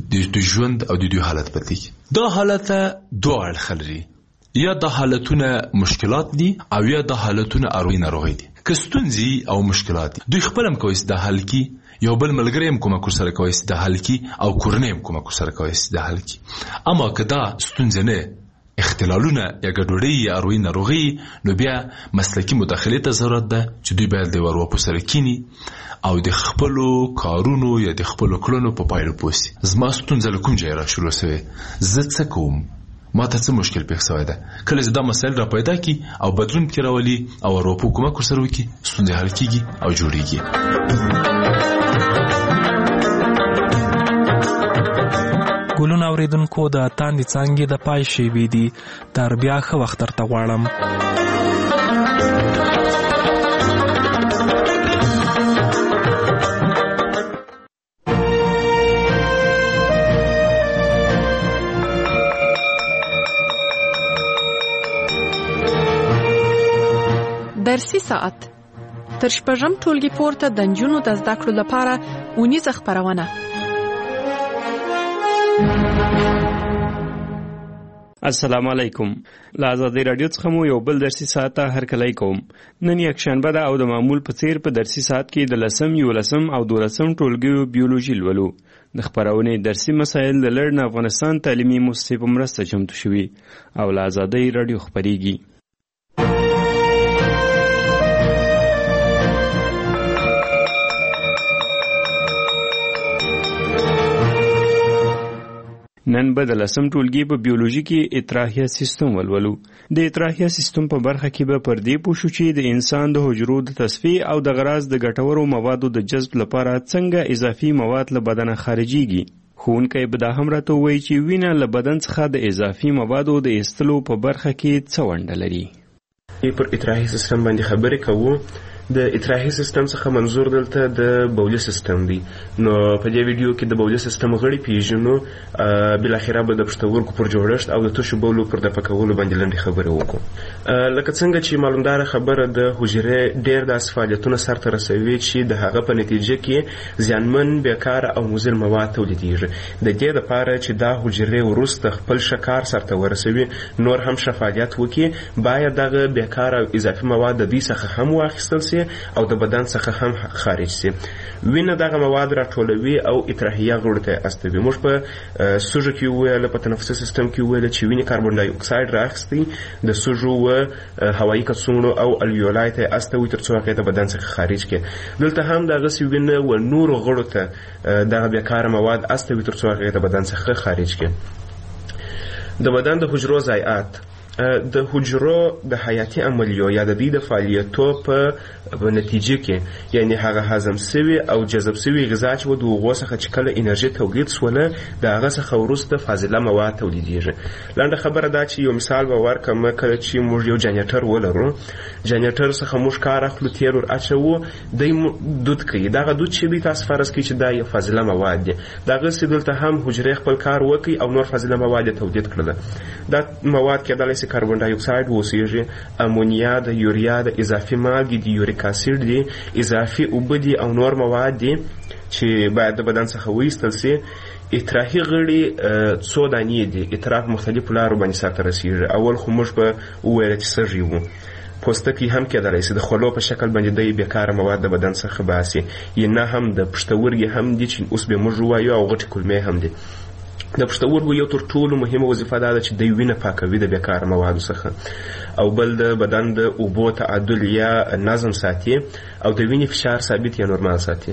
د ژوند او د دوی حالت بدلېږي. دا حالت دوه اړخه لري. یا دا حالتونه مشکلات دي او یا دا حالتونه اروي ناروغي دي. که ستونزې او مشکلات دي دوی خپل هم کوي چې د حل کی، یو بل ملګری هم کومک سره کوي چې د حل کی، او کورنۍ هم کومک سره کوي چې د حل کی. اما که دا ستونزې نه، اختلالونه یا ګډوډي یا اروي ناروغي، نو بیا مسلکي مداخلې ته ضرورت ده چې دوی باید د ورواپو سره کینی او د خپلو کارونو یا د خپلو کړنو په پایله پوه سي. زما ستونزه له کوم ځایه را شروع سوې، زه څه کوم، ما ته څه مشکل پېښ سوی ده. کله چې دا مسایل را پیدا کی او بدلون پکې راولي او ورواپو کومک ورسره وکړي، ستونزې حل کېږي او جوړېږي. ګلونه اورېدونکو، د تاندې څانګې د پای شیبې دي. تر بیا ښه وخت درته غواړم. درسي ساعت تر شپږم ټولګي پورته د نجونو د زده کړو لپاره اونیزه خپرونه. السلام علیکم. له ازادي رادیو څخه مو یو بل درسي ساعت هرکلی کوم. نن یک شنبه ده او د معمول په څیر په درسي ساعت کې د لسم، یولسم او دولسم ټولګیو بیولوژي لولو. د خپرونې درسي مسایل د لړن افغانستان تعلیمي مؤسسې په مرسته چمتو شوي او له ازادي رادیو خپریږي. نن به د لسم ټولګي په بیولوژي کې اطراحیه سیستم ولولو. د اطراحیه سیستم په برخه کې به پر دې پوه شو چې د انسان د حجرو د تصفیه او د غراض د ګټورو موادو د جذب لپاره څنګه اضافي مواد له بدن خارجيږي. ښوونکی به دا هم راته ووایي چې وینه له بدن څخه د اضافي موادو د ایستلو په برخه کې څه ونډه لري. پر اطراحي سیستم باندې خبرې کوو. د اطراحي سیستم څخه منظور دلته د بولي سیستم دی. نو په دې ویډیو کې د بولي سیستم غړي پیژنو، بل اخره به د پښتورګو پر جوړښت او د تشو بولو پر د پکولو باندې لنډه خبرې وکړو. لکه څنګه چې معلومدار خبره د حجرې ډېر د فعالیتونو سرته رسوي چې د هغه په نتیجه کې زیانمن، بیکاره او مضر مواد تولیدېږي. د دې لپاره چې دا حجرې وروسته خپل شکار سرته ورسوي، نور هم فعالیت وکړي، باید دغه بیکاره او اضافي مواد د دې څخه هم واخیستل شي او د بدن څخه هم خارج شي. وینه دغه مواد راټولوي او اطراحیه غړو ته استوي. موږ په سوژه کې ویل، په تنفسي سیستم کې ویل چې وینه کاربن ډای اکساید راخستي د سوژو و هوایي کڅوړو او الویولای ته استوي تر څو هغه د بدن څخه خارج کړي. دلته هم دغه سی وینه و نور غړو ته دغه بیکاره مواد استوي تر څو هغه د بدن څخه خارج کړي. د بدن د حجرو ضایعات د حجرو د حیاتي عملیو یا د دې د فعالیتو په نتیجه کې، یعنی هغه هضم شوي او جذب شوي غذا چې د هغو څخه چې کله انرژي تولید شوله، د هغه څخه وروسته فاضله مواد تولیدېږي. لنډه خبره دا چې یو مثال به ورکړم. کله چې موږ یو جنریټر ولرو، جنریټر څخه موږ کار اخلو، تیل ور اچوو، دی دود کوي. دغه دود چې دی تاسو فرض کړئ چې دا یو فاضله مواد دی. دغسې دلته هم حجرې خپل کار وکړي او نور فاضله مواد تولید کړله. دا مواد کېدلی شي کاربن ډای اکساید اوسیږي، امونیا د یوریا د اضافي مالګې د یوریک اسید دي، اضافي اوبه دي او نور مواد دي چې باید د بدن څخه وایستل شي. اطراحي غړي څو دانې دي. اطراح په مختلفو لارو باندې سرته رسېږي. اول خو موږ به وویل چې سږي وو. پوستکی هم کېدلی شي د خولو په شکل باندې د بیکاره مواد د بدن څخه باسي، یا نه هم د پښتورګي هم دي چې اوس به موږ ووایو، او غټې کولمې هم دي. د پښتورګو یو تر ټولو مهمه وظیفه دا ده چې د وینه پاکوي د بیکاره موادو څخه، او بل د بدن د اوبو تعادل یا نظم ساتي او د وینې فشار ثابت یا نورمال ساتي.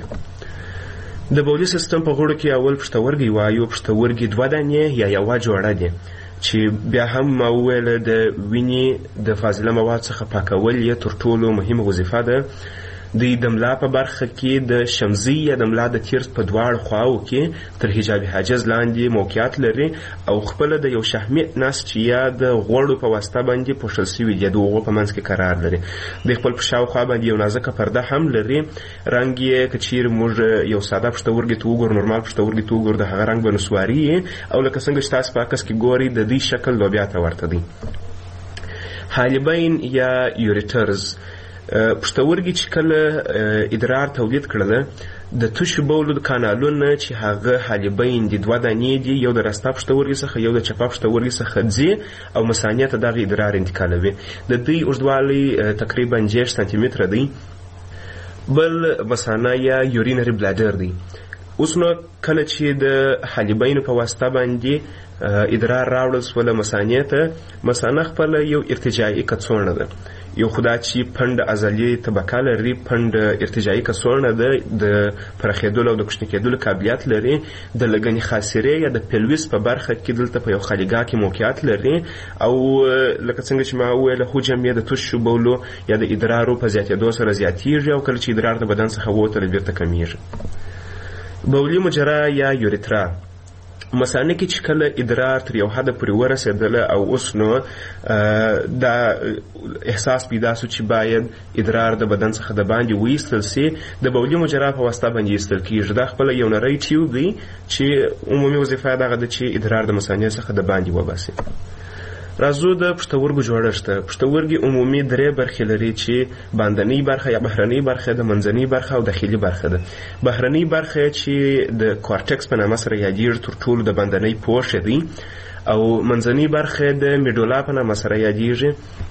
د بولي سیستم په غړو کې اول پښتورګي وایو. پښتورګي دوه دانې یا یوه جوړه دي چې بیا هم ما وویل د وینې د فاضله مواد څخه پاکول یې تر ټولو مهمه وظیفه ده. د دملا په برخه کې د شمزي یا دملا د تیرس په دواړو خواو کې تر حجاب حاجز لاندې موقعیت لري او خپل د یو شحمي نسج یا د غوړو په واسطه باندې پوښل شوی دی. د هغو په منځ کې قرار لري. د خپل په شاوخوا باندې یو نازکه پرده هم لري. رنګ یې که چیرې موږ یو ساده پښتورګي ته وګورو، نورمال پښتورګي ته وګورو، د هغه رنګ به نسواري او لکه څنګه چې تاسو په عکس کې ګورئ د دې شکل لوبیا ته ورته دی. حالبین یا یوریټرز پښتورګي چې کله ادرار تولید کړله، د تشو بولو د کانالونه چې هغه حالبین دي دوه دانې دي، یو د راسته پښتورګي څخه یو د چپه پښتورګي څخه ځي او مثانې ته دغه ادرار انتقالوي. د دوی اوږدوالی تقریبا دېرش سانتي متره دی. بل مثانه یا یورینري بلاډر دی. اوس نو کله چې د حالبینو په واسطه باندې ادرار راوړل سوله مثانې ته، مثانه خپله یو ارتجاعي کڅوړه ده. یو خدا چې پنډ عضلي طبقه لري، پنډ ارتجاعي کڅوړه ده، د پراخېدلو او د کوچني کېدلو قابلیت لري. د لګنې خاصرې یا د پلویس په برخه کې دلته په یو خالیګاه کې موقعیت لري، او لکه څنګه چې ما وویل حجم یې د تشو بولو یا د ادرارو په زیاتېدو سره زیاتېږي، او کله چې ادرار د بدن څخه ووتل بیرته کمیږي. بولي مجرا یا یوریترا مثانه کې چې کله ادرار تر یو حده پورې ورسېدله او اوس نو دا احساس پیدا سو چې باید ادرار د بدن څخه د باندې وایستل سي، د بولي مجرا په واسطه باندې ایستل کېږي. دا خپله یو نری ټیوب دی چې عمومي وظیفه یې دغه ده چې ادرار د مثانې څخه د باندې وباسي. راځو د پښتورګو جوړښت. پښتورګي عمومي درې برخې لري چې باندنۍ برخه یا بهرنۍ برخه د منځنۍ برخه او داخلي برخه ده. بهرنۍ برخه چې د کورټکس په نامه سره یادېږي تر ټولو د باندنۍ پوښ دی، او منځنۍ برخه د میډولا په نامه سره یادېږي.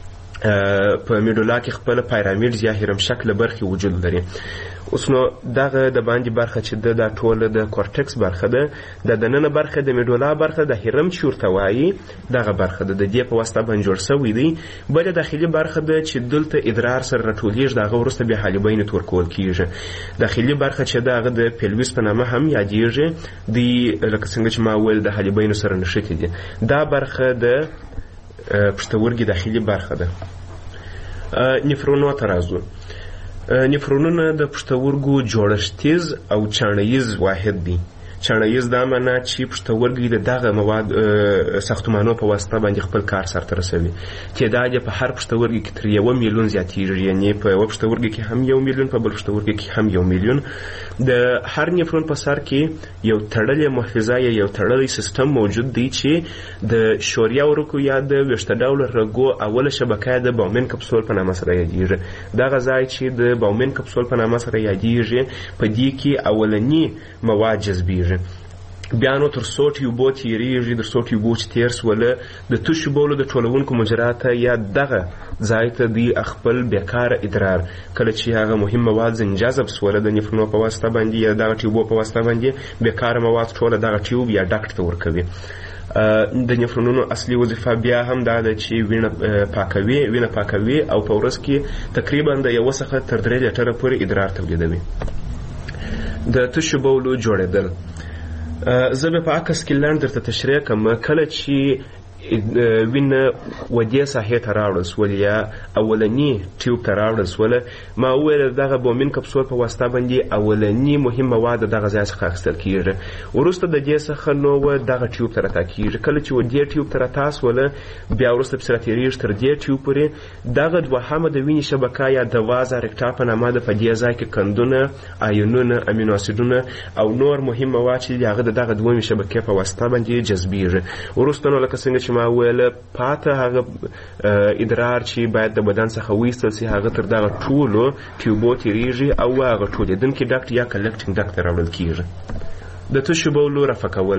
په میډولا کې خپل پیرامیډ یا هرم شکل برخې وجود لري. اوس نو دغه د باندې برخه چې د دا ټوله د کورټکس برخه ده، د دننه برخه د میډولا برخه د هرم چې ورته وایي دغه برخه ده، د دې په واسطه باندې جوړ شوی دی. بله داخلي برخه ده چې دلته ادرار سره راټولیږي، دغه وروسته بیا حالبین ته ورکول کیږي. داخلي برخه چې دغه د پیلویس په نامه هم یادېږي، دی لکه څنګه چې ما ویل د حالبینو سره نښتې دي. دا برخه د پښتورګي داخلي برخه ده. نفرونو ته راځو. نفرونونه د پښتورګو جوړښتیز او چاڼیز واحد دي. چاڼیز دا معنا چې پښتورګي د دغه مواد ساختمانو په واسطه باندې خپل کار سرته رسوي. تعداد یې په هر پښتورګي کې تر یو میلیون زیاتېږي، یعنې په یوه پښتورګي کې هم یو میلیون، په بل پښتورګي کې هم یو میلیون. د هر نفرون په سر کې یو تړلی محفظه یا یو تړلی سیستم موجود دی چې د شوریا ورکو یا د ویښته ډوله رګو اوله شبکه د باومن کپسول په نامه سره یادېږي. دغه ځای چې د باومن کپسول په نامه سره یادېږي، په دې کې اولني مواد جذبېږي. بیا نو تر څو ټیوبو تېرېږي، تر څو ټیوبو چې تېر سوله د تشو بولو د ټولونکو مجراته یا دغه ځای ته دی خپل بیکاره ادرار، کله چې هغه مهم مواد ځنې جذب سوله د نفرونو په واسطه باندې یا دغه ټیوبو په واسطه باندې، بیکاره مواد ټوله دغه ټیوب یا ډکټ ته ورکوي. د نفرونونو اصلي وظیفه بیا هم دا ده چې وینه پاکوي وینه پاکوي او په ورځ کې تقریبا د یو څخه تر درې لیټره پورې ادرار تولیدوي. د تشو بولو جوړېدل زه به په عکس کې لنډ درته تشریح کوم. کله چې وینه ودې ساحې ته راوړل سول یا اولني ټیوب ته راوړل سول، ما وویل دغه بومین کپسول په واسطه باندې اولني مهم مواد دغه ځای څخه اخیستل کیږي، وروسته د دې څخه نو دغه ټیوب ته راتاکیږي. کله چې ودې ټیوب ته راتاسوله، بیا وروسته پسې راتېرېږي تر دې ټیوب پورې. دغه دوهمه د وینې شبکه یا د وازه رکټا په نامه ده. په دې ځای کې کندونه، آیونونه، امینو اسیدونه او نور مهم مواد چې هغه د دغه دویمې شبکې په واسطه باندې جذبېږي. وروسته نو لکه څنګه چې ما ویل پاته هغه ادرار چې باید د بدن څخه وایستل سي، هغه تر دغه ټولو ټیوبو تېرېږي او هغه ټولېدونکي ډکټ یا کلکټینګ ډکټ ته راوړل کېږي. د تشو بولو رفع کول.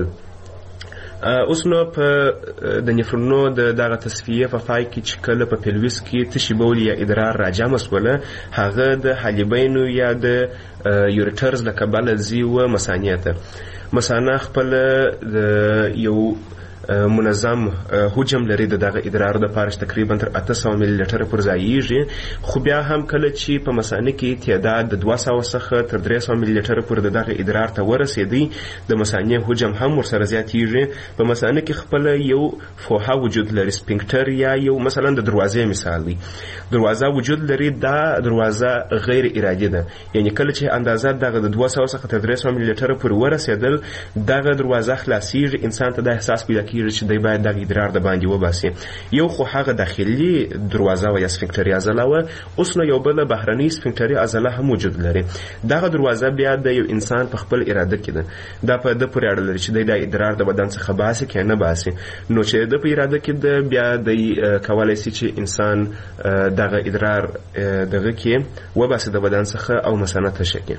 اوس نو په د نفرونو د دغه تصفیې په پای کې چې کله په پیلویس کې تشې بول یا ادرار راجمع سوله، هغه د حالبینو یا د یوریټرز له کبله ځي و مثانې ته. مثانه خپله د یو منظم حجم لري د دغه ادرار د پاره تقریبا تر اته سوه ملي لیټره پر ځایږي، خو بیا هم کله چې په مثانه کې تعداد د دوه سوه څخه تر درې سوه ملي لیټره پر د دغه ادرار ته ورسېدی، د مثانې حجم هم ورسره زیاتېږي. په مثانه کې خپل یو فوحه وجود لري، سپینکټر یا یو مثلا د دروازې مثال دی، دروازه وجود لري. دا دروازه غیر ارادي ده، یعنی کله چې اندازه دغه د دوه سوه څخه تر درې سوه ملي لیټره پر ورسېدل، دغه دروازه خلاصېږي، انسان ته د احساس پیدا چې دی باید دغه ادرار د باندې وباسي. یو خو هغه داخلي دروازه و یا سفنکټري عضله وه، اوس نو یو بله بهرنۍ سفنکټري عضله هم وجود لري. دغه دروازه بیا د یو انسان په خپل اراده کې ده، دا په ده پورې اړه لري چې دی دا ادرار د بدن څخه باسي که نه باسي. نو چې د په اراده کې ده، بیا دی کولی سي چې انسان دغه ادرار دغه کې وباسي د بدن څخه او مثانه تشه کړي.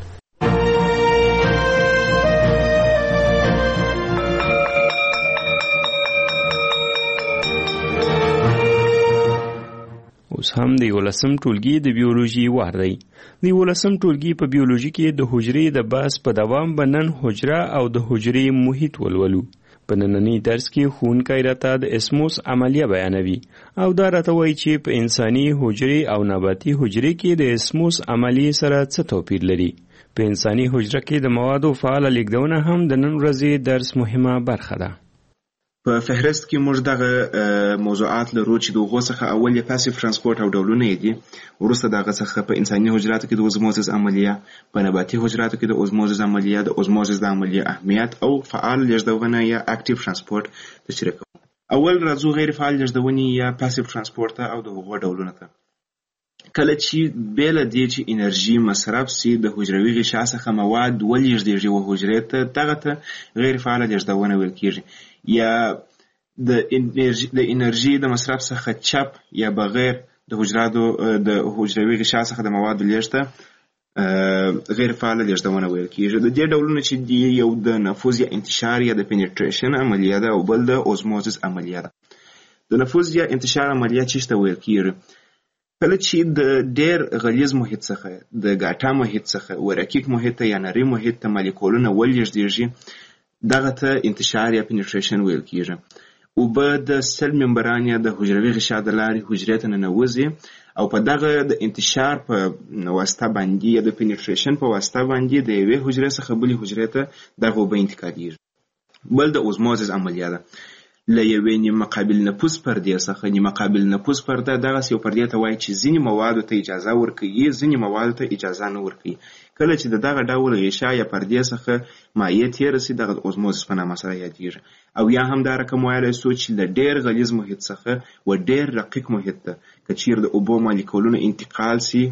اوس هم د یولسم ټولګي د بیولوژي وار دی. د یولسم ټولګي په بیولوژي کې د حجرې د بحث په دوام به نن حجره او د حجرې محیط ولولو. په نننی درس کې ښوونکی راته د اسموس عملیه بیانوي او دا راته وایي چې په انساني حجرې او نباتي حجرې کې د اسموس عملیې سره څه توپیر لري. په انساني حجره کې د موادو فعاله لیږدونه هم د نن ورځې درس مهمه برخه ده. په فهرست کې موږ دغه موضوعات لرو چې د هغو څخه اول یې پاسیف ترانسپورت او ډولونه یې دي، وروسته دغه څخه په انساني حجراتو کې د اوزموزس عملیه، په نباتي حجراتو کې د اوزموزس عملیه، د اوزموزس د عملیه اهمیت او فعال لیږدونه یا اکټیو ترانسپورت تشریح کوو. اول راځو غیر فعال لیږدونې یا پاسیف ترانسپورت او د هغو ډولونه ته. کله چې بیله دې چې انرژي مصرف سي د حجروي غشا څخه مواد ولېږدېږي و حجرې ته، دغه ته غیر فعاله لیږدونه ویل کېږي. یا د انرژي د انرژي د مصرف څخه چپ یا بغیر د حجراتو د حجروي غشا څخه د موادو لیږد غیر فعاله لیږدونه ویل کیږي. د دې ډولونه چې دی یو د نفوذ یا انتشار یا د پینټریشن عملیه ده او بل د اوزموزس عملیه ده. د نفوذ یا انتشار عملیه چی ته ویل کیږي؟ کله چې د ډیر غلیظ محیط څخه د ګاټا محیط څخه ورکیک محیط یا نری محیط ته مالیکولونه ولېږدېږي دغه ته انتشار یا پینټریشن ویل کیږي. اوبه د سل ممبران یا د حجروي غشا د لارې حجرې ته ننوځي او په دغه د انتشار په واسطه باندې یا د پینټریشن په واسطه باندې د یوې حجرې څخه بلې حجرې ته دغه اوبه انتقالېږي. بل د اوزموزس عملیه ده. له یوې نیمه قابل نفوذ پردې څخه نیمه قابل نفوذ پرده دغسې یو پردې ته وایي چې ځینې موادو ته اجازه ورکوي ځینې موادو ته اجازه نه ورکوي. کله چې د دغه ډول غشا یا پردې څخه مایع تېره سي دغه اوزموزس په نامه سره یادېږي. او یا هم دا رقم ویلی سو چې له ډېر غلیظ محیط څخه و ډېر رقیق محیط ته که چیرې د اوبو مالیکولونه انتقال سي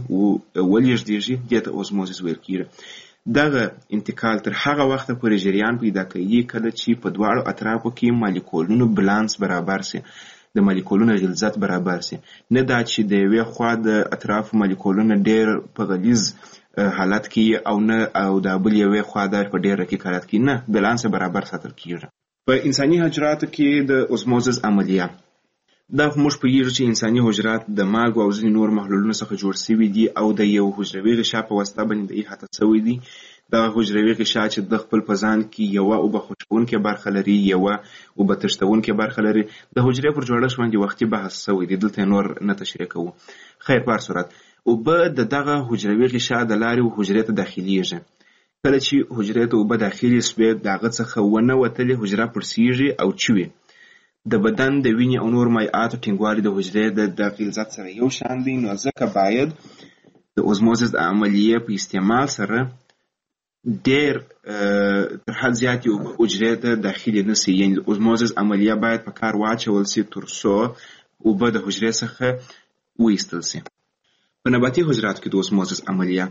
ولېږدېږي دې ته اوزموزس ویل کېږي. دغه انتقال تر هغه وخته پورې جریان پیدا کوي کله چې په دواړو اطرافو کې مالیکولونو بالانس برابر سي د مالیکولونو غلظت برابر سي. نه دا چې د یوې خوا د اطرافو مالیکولونه ډېر په غلیظ حالت کې او نه او د بل یوې خوا د په ډېر رقیق حالت کې نه بالانس برابر ساتل کېږي. په انساني حجراتو کې د اوزموزس عملیه دا موږ پوهیږو چې انساني حجرات د مالګو او ځینې نور محلولونو څخه جوړ شوي دي او د یو حجروي غشا په واسطه باندې د احاطه شوي دي. دغه حجروي غشا چې د خپل په ځان کې یوه اوبه خوشبونکې برخه لري یوه اوبه تښتونکې برخه لري. د حجرې پر جوړښت باندې وختي بحث شوی دی دلته نور نه تشریح کوو. خیر په هر صورت اوبه د دغه حجروي غشا د لارې حجرې ته داخلیږي. کله چې حجرې ته اوبه داخلي سوې د هغه څخه ونه وتلې حجره پړسیږي او چوي. د بدن د وینې او نور مایعاتو ټینګوالی د حجرې د غلظت سره یو شان دی نو ځکه باید د اوزموزس د عملیې په استعمال سره ډېر تر حد زیاتې اوبه حجرې ته داخلي نه سي. یعنې د اوزموزس عملیه باید په کار واچول سي تر څو اوبه د حجرې څخه وایستل سي. په نباتي حجراتو کې د اوزموزس عملیه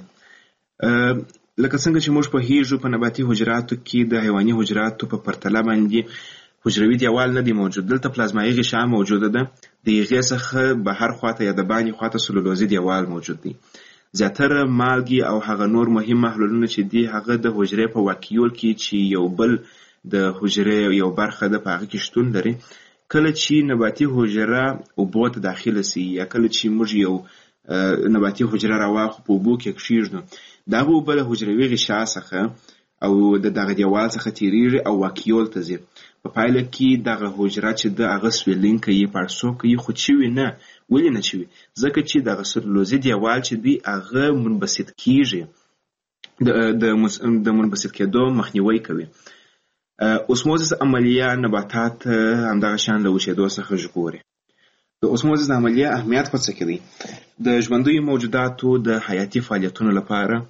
لکه څنګه چې موږ پوهیږو په نباتي حجراتو کې د حیواني حجراتو په پرتله باندې حجروي دیوال نه دی موجود. دلته پلازمایي غشا موجوده ده. د هغې څخه بهر خواته یا د باندې خواته سلولوزي دیوال موجود دی. زیاتره مالګې او هغه نور مهم محلولونه چې دي هغه د حجرې په واکیول کې چې یو بل د حجرې یو برخه ده په هغه کې شتون لري. کله چې نباتي حجره اوبو ته داخله سي یا کله چې موږ یو نباتي حجره راواخلو په اوبو کې کښېږدو دغه اوبه له حجروي غشا څخه او د دغه دیوال څخه تیریږي او واکیول ته ځي. په پایله کې دغه حجره چې د هغه سویلینګ کوي پړسو کوي خو چوي نه. ولې نه چوي؟ ځکه چې دغه سلولوزي دیوال چې دی هغه منبسط کیږي د د منبسط کېدو مخنیوی کوي. اوسموزس عملیه نباتات همدغه شان له وچېدو څخه ژغوري. د اوسموزس عملیه اهمیت په څه کې دی؟ د ژوندیو موجوداتو د حیاتي فعالیتونو لپاره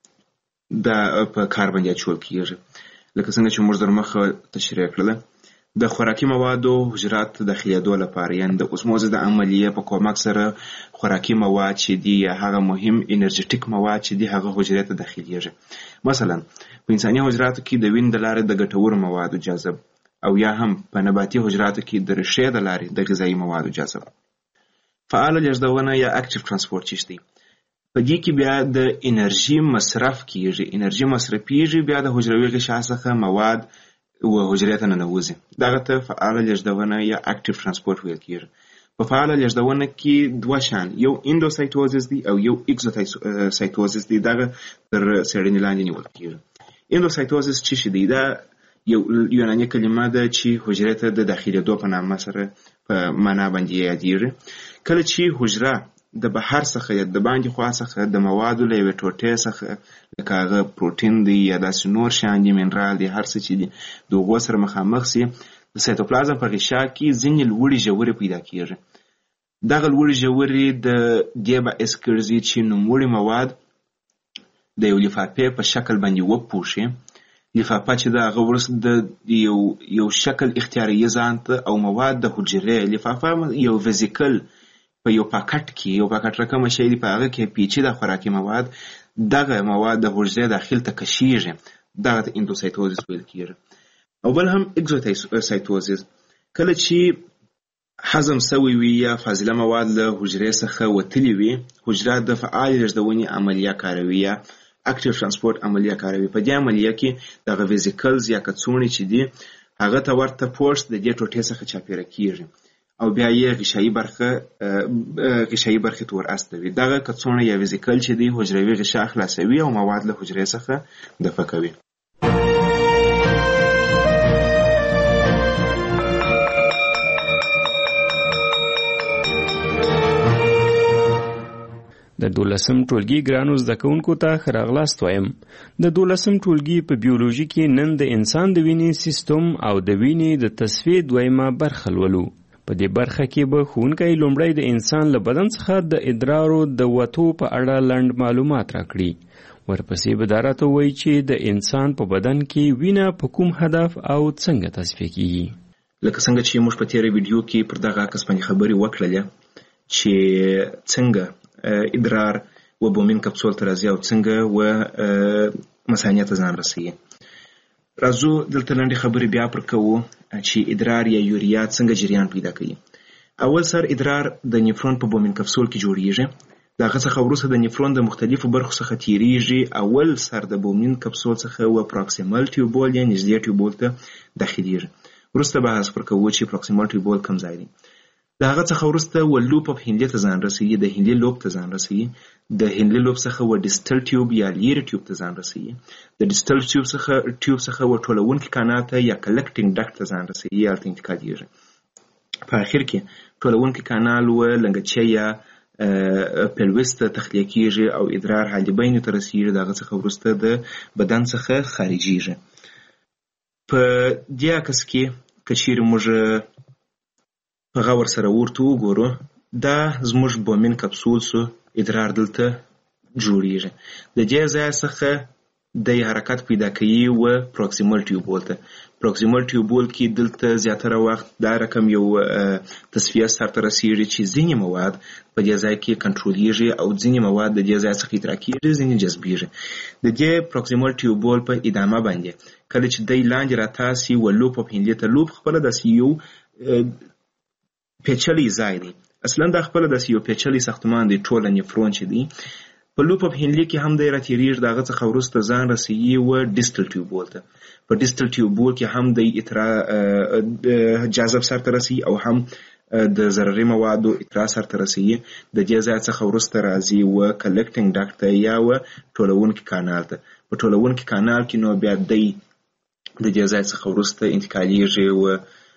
د په کار باندې اچول کیږي. لکه څنګه چې موږ در مخه تشریح کړله د خوراکي موادو حجرات داخلېدو لپاره یعنې د اوسموزس د عملیې په کومک سره خوراکي مواد چې دي یا هغه مهم انرژیټیک مواد چې دي هغه حجرې ته داخلېږي. مثلا په انساني حجراتو کې د وینې د لارې د ګټورو موادو جذب او یا هم په نباتي حجراتو کې د ریښې د لارې د غذایي موادو جذب. فعاله لیږدونه یا اکټیو ترانسپورټ چې دی په دې کې بیا د انرژي مصرف کیږي. انرژي مصرفیږي بیا د حجروي غشا څخه مواد و حجرې ته ننوځي. دغه ته فعاله لیږدونه یا اکټیو ترانسپورټ ویل کیږي. په فعاله لیږدونه کې دوه شان یو اندوسایتوزس دی او یو اکزوسایتوزس دی. دغه تر څېړنې لاندې نیول کیږي. اندوسایتوزس څه شی دی؟ دا یو یوناني کلمه ده چې حجرې ته د داخلېدو په نامه سره په معنا باندې یادېږي. کله چې حجره د بهر څخه یا د باندې خوا څخه د موادو له یوې ټوټې څخه لکه هغه پروټین دی یا داسې نور شیان دي منرال دی هر څه چې دي د هغو سره مخامخ سي د سایتوپلازم په غشا کې ځینې لوړې ژورې پیدا کیږي. دغه لوړې ژورې د دې باعث ګرځي چې نوموړي مواد د یو لفافې په شکل باندې وپوښي. لفافه چې د هغه وروسته د یو یو شکل اختیاروي ځان ته او مواد د حجرې لفافه یو ویزیکل په یو پاکټ کې یو پاکټ رقم شی دی په هغه کې پیچیده خوراکي مواد دغه مواد د حجرې داخل ته کشیږي. دغه ته اندوسایتوزس ویل کیږي. او بل هم اکزوسایتوزس کله چې هضم سوی وي یا فاضله مواد له حجرې څخه وتلي وي، حجره د فعال لېږدونې عملیه کاروي یا اکټیو ترانسپورت عملیه کاروي. په دې عملیه کې دغه ویزیکلز یا کڅوړې چې دي هغه ته ورته پوسټ د دې ټوټې څخه چاپیره کیږي او بیا یې غشایي برخه غشایي برخې ته ور استوي. دغه کڅوړه یا ویزیکل چې دی حجروي غشا خلاصوي او مواد له حجرې څخه دفع کوي. د دولسم ټولګي ګرانو زده کوونکو ته ښه راغلاست وایم. د دولسم ټولګي په بیولوژي کې نن د انسان د وینې سیستم او د وینې د تصفیې دویمه برخه لولو. په دې برخه کې به ښوونکی لومړی د انسان له بدن څخه د ادرارو د وتو په اړه لنډ معلومات راکړي. ورپسې به دا راته ووایي چې د انسان په بدن کې وینه په کوم هدف او څنګه تصفیه کیږي. لکه څنګه چې موږ په تیره ویډیو کې پر دغه عکس باندې خبرې وکړلې چې څنګه ادرار و بومین کپسول ته راځي او څنګه و مثانې ته ځان رسوي. راځو دلته لنډې خبرې بیا پر کوو چې ادرار یا یوریا څنګه جریان پیدا کوي. اول سر ادرار د نیفرون په بومین کپسول کې جوړیږي. دغه څخه وروسته د نیفرون د مختلفو برخو څخه تیریږي. اول سر د بومین کپسول څخه و پروکسیمل ټیوبول یا نږدې ټیوبول ته داخليږي. وروسته بحث پر کوو چې پروکسیمل ټیوبول کوم ځای دی. دغه څخه وروسته و لوپ اف هینلې ته ځان رسوي، د هینلې لوب ته ځان رسوي. د هینلې لوب څخه و ډیسټل ټیوب یا لیری ټیوب ته ځان رسوي. د ډیسټل ټیوب څخه ټیوب څخه و ټولونکي کانال ته یا کلکټینګ ډکټ ته ځان رسوي یا الته انتقالېږي. په اخر کې ټولونکي کانال و لنګچه یا پلوس ته تخلیه کیږي او ادرار حالبین ته رسیږي. دغه څخه وروسته د بدن څخه خارجيږي. په دې عکس کې کچیر موږ په غور سره ورته وګورو، دا زموږ بومین کپسول سو ادرار دلته جوړیږي. د دې ځای څخه د حرکت پیدا کوي و پروکسیمل ټیوبول ته. پروکسیمل ټیوبول کې دلته زیاتره وخت دا رقم یو تصفیه سرته رسیږي چې ځینې مواد په دې ځای کې کنټرولېږي او ځینې مواد د دې ځای څخه ادرار کېږي، ځینې جذبېږي. د دې پروکسیمل ټیوبول په ادامه باندې کله چې دی لاندې راتاسي و لوپ اف هینلې ته، لوپ خپله داسې یو پیچلی ځای دی. اصلا دا خپله داسې یو پیچلی ساختمان دی. ټوله نیفرون چې دی په لوپ اف هینلې کې هم دی راتېرېږي. د هغه څخه وروسته ځان رسوي و ډیسټل ټیوبول ته. په ډیسټل ټیوبول کې هم دی جاذب سرته رسوي او هم د ضرري موادو اطراء سرته رسوي. د دې ځای څخه وروسته راځي و کلکټینګ ډکټ ته یا و ټولونکي کانال ته. په ټولونکي کانال کې نو بیا دی د دې ځای څخه وروسته انتقالېږي و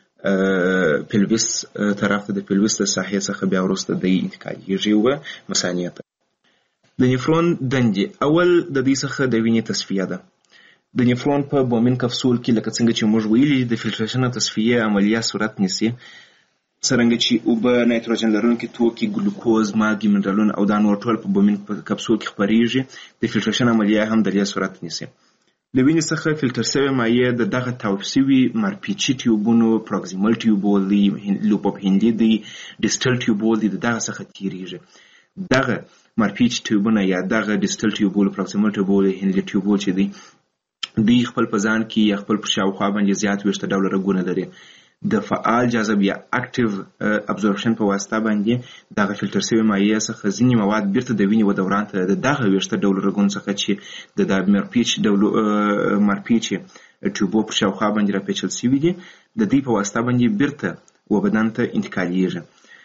پلویس طرف ته. د پلویس د ساحې څخه بیا وروسته دی انتقالېږي و مثانې ته. د نیفرون دندې اول د دې څخه د وینې تصفیه ده. د نیفرون په بومین کپسول کې لکه څنګه چې موږ ویلي د فلټریشن او تصفیه عملیه صورت نیسي. څرنګه چې اوبه، نایتروجن لرونکي توکي، ګلوکوز، مالګې، منرالونه او دا نور ټول په بومین کپسول کې خپریږي. د فلټریشن عملیه هم د دې صورت نیسي. له وینې څخه فلټر شوې مایع د دغه تاوپ شوي مارپیچي ټیوبونو، پروکسیمل ټیوبول دی، لوپ اف هینلې دی، ډیسټل ټیوبول دی، د دغه څخه تیریږي. دغه مارپیچ ټیوبونه یا دغه ډیسټل ټیوبول، پروکسیمل ټیوبول، هینلې ټیوبول چې دی دوی خپل په ځان کې یا خپل په شاوخوا باندې زیات ویشته ډوله رګونه لري. د فعال جاذب یا اکټیو ابزورپشن په واسطه باندې دغه فلټر شوی مایع څخه ځینې مواد بیرته د وینې و دوران ته د دغه ویشته ډوله رګونو څخه چې د د مارپیچ ډولو مارپیچ ټیوبو په شاوخوا باندې راپیچل شوي دي، د دې په واسطه باندې بیرته و بدن ته انتقالېږي.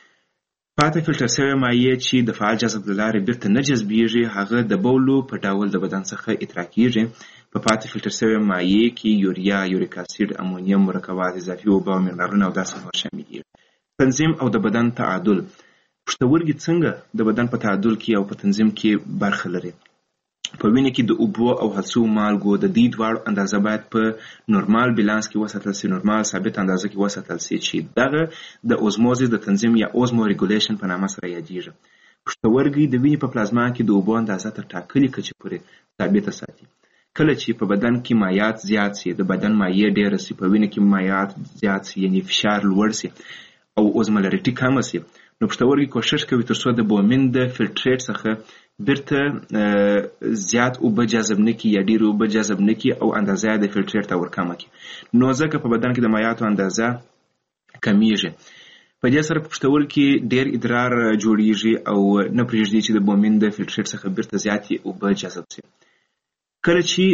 پاتې فلټر شوی مایع چې د فعال جاذب له لارې بیرته نه جذبېږي هغه د بولو په ډول د بدن څخه اطراح کېږي. په پاتې فلټر شوی مایع کې یوریا، یوریک اسید، امونیم، مرکبات اضافي اوبه او منرالونه او داسې نور شامل دي. تنظیم او د بدن تعادل. پښتورګي څنګه د بدن په تعادل کې او په تنظیم کې برخه لري. په وینې کې د اوبو او هڅو مالګو د دې دواړو اندازه باید په نورمال بیلانس کې وساتل شي، نورمال ثابت اندازه کې وساتل شي چې دغه د اوزموزس د تنظیم یا اوزمو ریګولیشن په نامه سره یادېږي. پښتورګي د وینې په پلازما کې د اوبو اندازه تر ټاکلې کچې پورې ثابته ساتي. کله چې په بدن کې مایعات زیات شي، د بدن مایع ډېره شي، په وینې کې مایعات زیات شي یعنی فشار لوړ شي او اوزمولریټي کمه شي، نو پښتورګي کوشش کوي تر څو د بومین د فلټریټ څخه بیرته زیات اوبه جذب نه کړي یا ډېر اوبه جذب نه کړي او اندازه د فلټریټ ته ورکمه کړي. نو ځکه په بدن کې د مایعاتو اندازه کمیږي. په دې سره په پښتورګي ډېر ادرار جوړیږي او نه پرېږدي چې د بومین د فلټریټ څخه بیرته زیاتې اوبه جذب شي. کله چې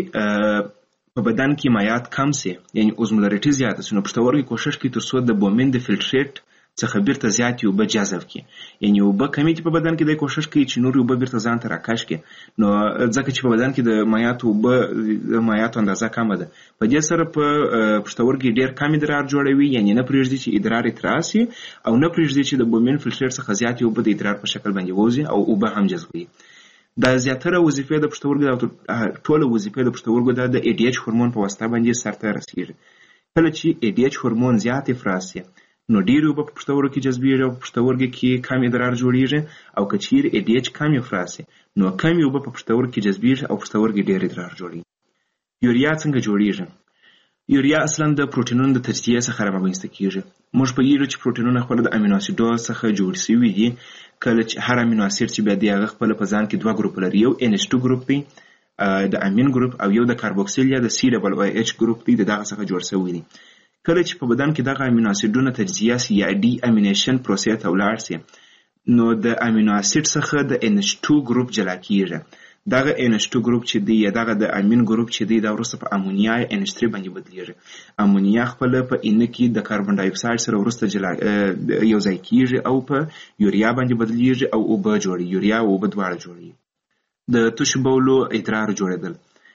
په بدن کې مایعات کم شي یعنی اوزمولریټي زیاته شي نو پښتورګي کوشش کوي تر څو د بومین د فلټریټ څخه بیرته زیاتې اوبه جذب کړي. یعنی اوبه کمې چې په بدن کې د کوشش کوي چې نور اوبه بیرته ځان ته راکش کړي. نو ځکه چې په بدن کې د مایعاتو اوبه د مایعاتو اندازه کمه ده په دې سره په پښتورګي ډېر کم ادرار جوړوي یعنی نه پرېږدي چې ادرار اتراسي او نه پرېږدي چې د بومین فلټریټ څخه زیاتې اوبه د ادرار په شکل باندې ووځي او اوبه هم جذبوي. دا زیاتره وظیفې د پښتورګو د ټوله وظیفې د پښتورګو د ای ډي ایچ هورمون په واسطه باندې سرته رسیږي. کله چې ای ډي ایچ هورمون زیات افراز شي نو ډېر اوبه په پښتورګو کې جذبېږي او په پښتورګو کې کم ادرار جوړیږي او که چیرې ای ډي ایچ کم افراز شي نو کم اوبه په پښتورګو کې جذبېږي او پښتورګي ډېر ادرار جوړوي. یوریا څنګه جوړیږي؟ یوریا اصلا د پروټینونو د تجزیې څخه رامنځته کیږي. موږ پوهیږو چې پروټینونه خپل د امینو اسیدو څخه جوړ شوي دي. کله چې هر امینو اسید چې بیا د هغه خپل په ځان کې دوه ګروپ لري یو ان ایچ ټو ګروپ دی د امین ګروپ او یو د کاربوکسیل یا د سی ډبل او ایچ ګروپ دی د دغه څخه جوړ شوی دی. کله چې په بدن کې دغه امینو اسیدونه تجزیه شي یا ډي امینیشن پروسې ته ولاړ شي نو د امینو اسید څخه د ان ایچ ټو ګروپ جلا کیږي. دغه ان ایچ ټو ګروپ چې دی یا دغه د امین ګروپ چې دی دا وروسته په امونیا یا ان ایچ تhree باندې بدلیږي. امونیا خپل په ان کې د کاربن ډای اکساید سره وروسته جلا یو ځای کیږي او په یوریا باندې بدلیږي او اوبه جوړي یوریا او اوبه دواړه جوړي. د تشو بولو ادرار جوړېدل.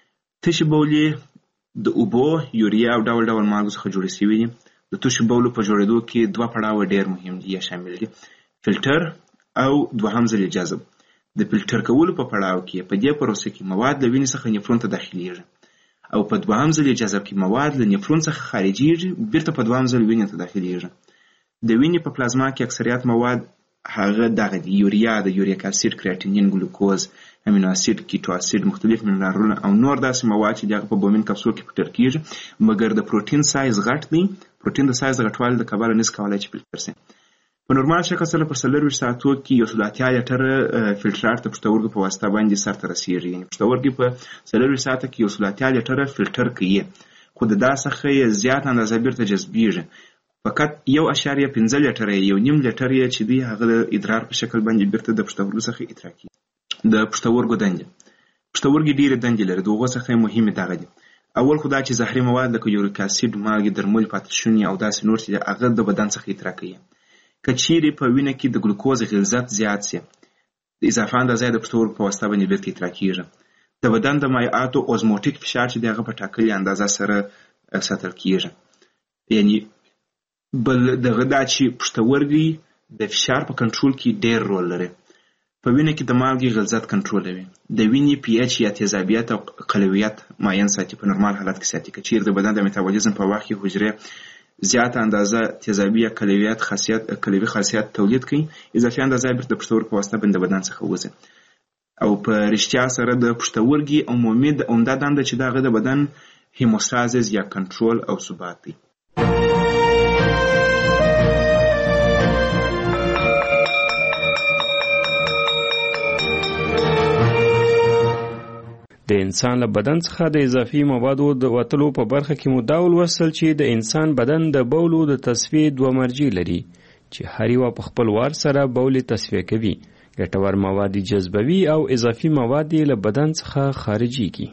تشو بولې د اوبو یوریا او ډول ډول مالګو څخه جوړې شوي دي. د تشو بولو په جوړېدو کې دوه پړاوه ډېر مهم دي یا شامل دي فلټر او دوهم ځل جذب. د فلټر کولو په پړاو کې په دې پروسه کې مواد له وینې څخه نفرون ته داخليږي او په دوهم ځل جذب کې مواد له نفرون څخه خارجيږي بیرته په دوهم ځل وینې ته داخليږي. د وینې په پلازما کې اکثریت مواد هغه دغه دی یوریا د یوریک اسید کریاتینین ګلوکوز امینو اسید کیټو اسید مختلف منرالونه او نور داسې مواد چې دغه په بومین کپسول کې پټر کیږي مګر د پروتین سایز غټ دی. پروتین د سایز غټوالي د کبله نس کولای چې فلټر شي. په نورمال شکل سره په څلورویشت ساعتو کې یو سل اتیا لیټره فلټرات د پښتورګو په واسطه باندې سرته رسیږي. یعنې پښتورګي په څلورویشت ساعته کې یو سل اتیا لیټره فلټر کوي خو د دا څخه یې زیات اندازه بیرته جذبیږي. فقط یو اشاریه پنځه لیټره یو نیم لیټر یې چې دی هغه د ادرار په شکل باندې بیرته د پښتورګو څخه ادرار کیږي. د پښتورګو دندې. پښتورګي ډېرې دندې لري. د هغو څخه مهمې دغه دي. اول خو دا چې زهري مواد لکه یوریک اسید مالګې درمل پاتشوني او داسې نور چې هغه د بدن څخه ادرار کوي. که چیرې په وینه کې د ګلوکوز غلظت زیات شي د اضافه اندازه د پښتورګو په واسطه باندې بیرته ادرار کیږي. د بدن د مایعاتو اوزموټیک فشار چې دغه په ټاکلې اندازه سره ساتل کیږي. یعنی بل دغه دا چې پښتورګي د فشار په کنټرول کې ډېر رول لري. په وینه کې د مالګې غلظت کنټرولوي. د وینې پی ایچ یا تیزابیت او قلویت معین ساتي په نورمال حالت کې ساتي. که چیرې د بدن د میتابولیزم په وخت کې حجرې زیات اندازه تیزابي یا قلویت خاصیت قلوي خاصیت تولید کوي اضافي اندازه بیرته د پښتورګو په واسطه باندې بدن څخه وځي او په رښتیا سره د پښتورګي عمومي د عمده دنده چې دغه د بدن هیموستازیس یا کنټرول او ثبات دی. د انسان له بدن څخه د اضافي موادو د وتلو په برخه کې مو دا ولوستل چې د انسان بدن د بولو د تصفیې دوه مرجع لري چې هر یو په خپل وار سره بول تصفیه کوي. ګټور مواد جذبوي او اضافي مواد له بدن څخه خارجيږي.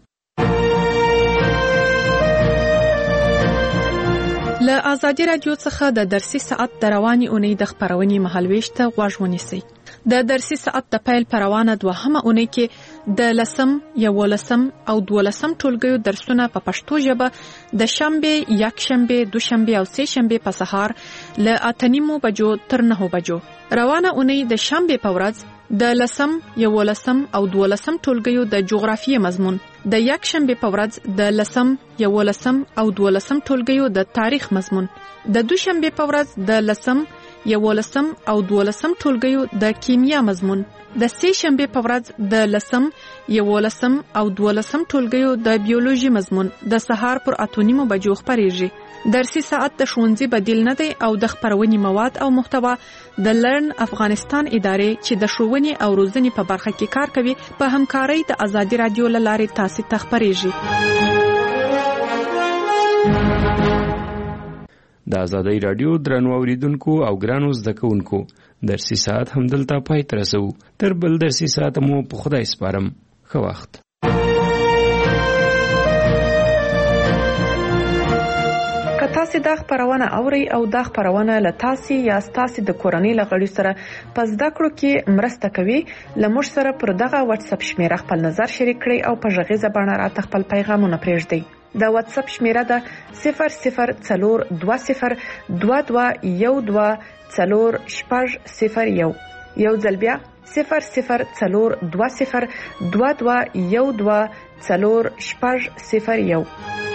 له آزادي رادیو څخه د درسي ساعت د رواني اونۍ د خبرونې مهالويش ته غوږ ونیسئ. د درسي ساعت د پیل پروانه دوهمه اونۍ کې د لسم، یولسم او دولسم ټولګیو درسونه په پښتو ژبه د شنبه، یکشنبه، دوشنبه او سه شنبه په سهار له اته نیمو بجو تر نهو بجو. روانه اونۍ د شنبه په ورځ د لسم، یولسم او دولسم ټولګیو د جغرافیې مضمون، د یکشنبه په ورځ د لسم، یولسم او دولسم ټولګیو د تاریخ مضمون، د دوشنبه په ورځ د لسم، یولسم او دولسم ټولګیو د کیمیا مضمون، د سه شنبه په ورځ د لسم، یولسم او دولسم ټولګیو د بیولوژي مضمون د سهار پر اته نیمو بجو خبرېږي. درسي ساعت د ښوونځي بدیل نه دی او د خبرونې مواد او محتوا د لرن افغانستان ادارې چې د ښوونې او روزنې په برخه کې کار کوي په همکارۍ د آزادي رادیو له لارې تاسو ته خبرېږي. د ازادي رادیو درنو اوریدونکو او ګرانو زده کوونکو درسي ساعت همدلته پای ته رسو. تر بل درسي ساعت مو په خدای سپارم. ښه وخت. که تاسو د خبرونه اوري او د خبرونه له تاسو یا تاسو د کورنۍ لغړی سره پس د کړو کې مرسته کوي، لمر سره پر دغه واتس اپ شمیره خپل نظر شریک کړئ او په ژغه زبانه راته خپل پیغامونه پرېږدئ. د واتس اپ شمیره ده صفر صفر څلور دوه صفر دوه دوه یو دوه څلور شپږ صفر یو. یو ځل بیا صفر صفر څلور دوه صفر دوه دوه یو دوه څلور شپږ صفر یو.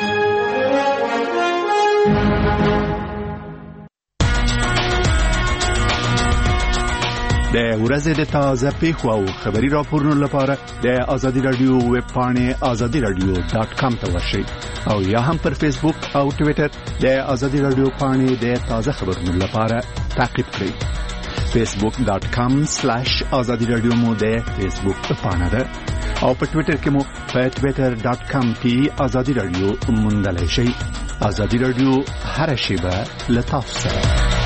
د ورځې د تازه پیښو او خبري راپورونو لپاره د ازادي رادیو ویب پاڼې ازادي رادیو ډاٹ کام ته ورشئ او یا هم پر فیسبوک او ټوئیټر د ازادي رادیو پاڼې د تازه خبرونو لپاره تعقیب کړئ. فیسبوک ډاٹ کام سلیش ازادي رادیو مو د فیسبوک پاڼه ده او په ټوئیټر کې مو په ټوئیټر ډاٹ کام کې ازادي رادیو موندلای شئ. ازادي رادیو هر شیبه له تاسو سره.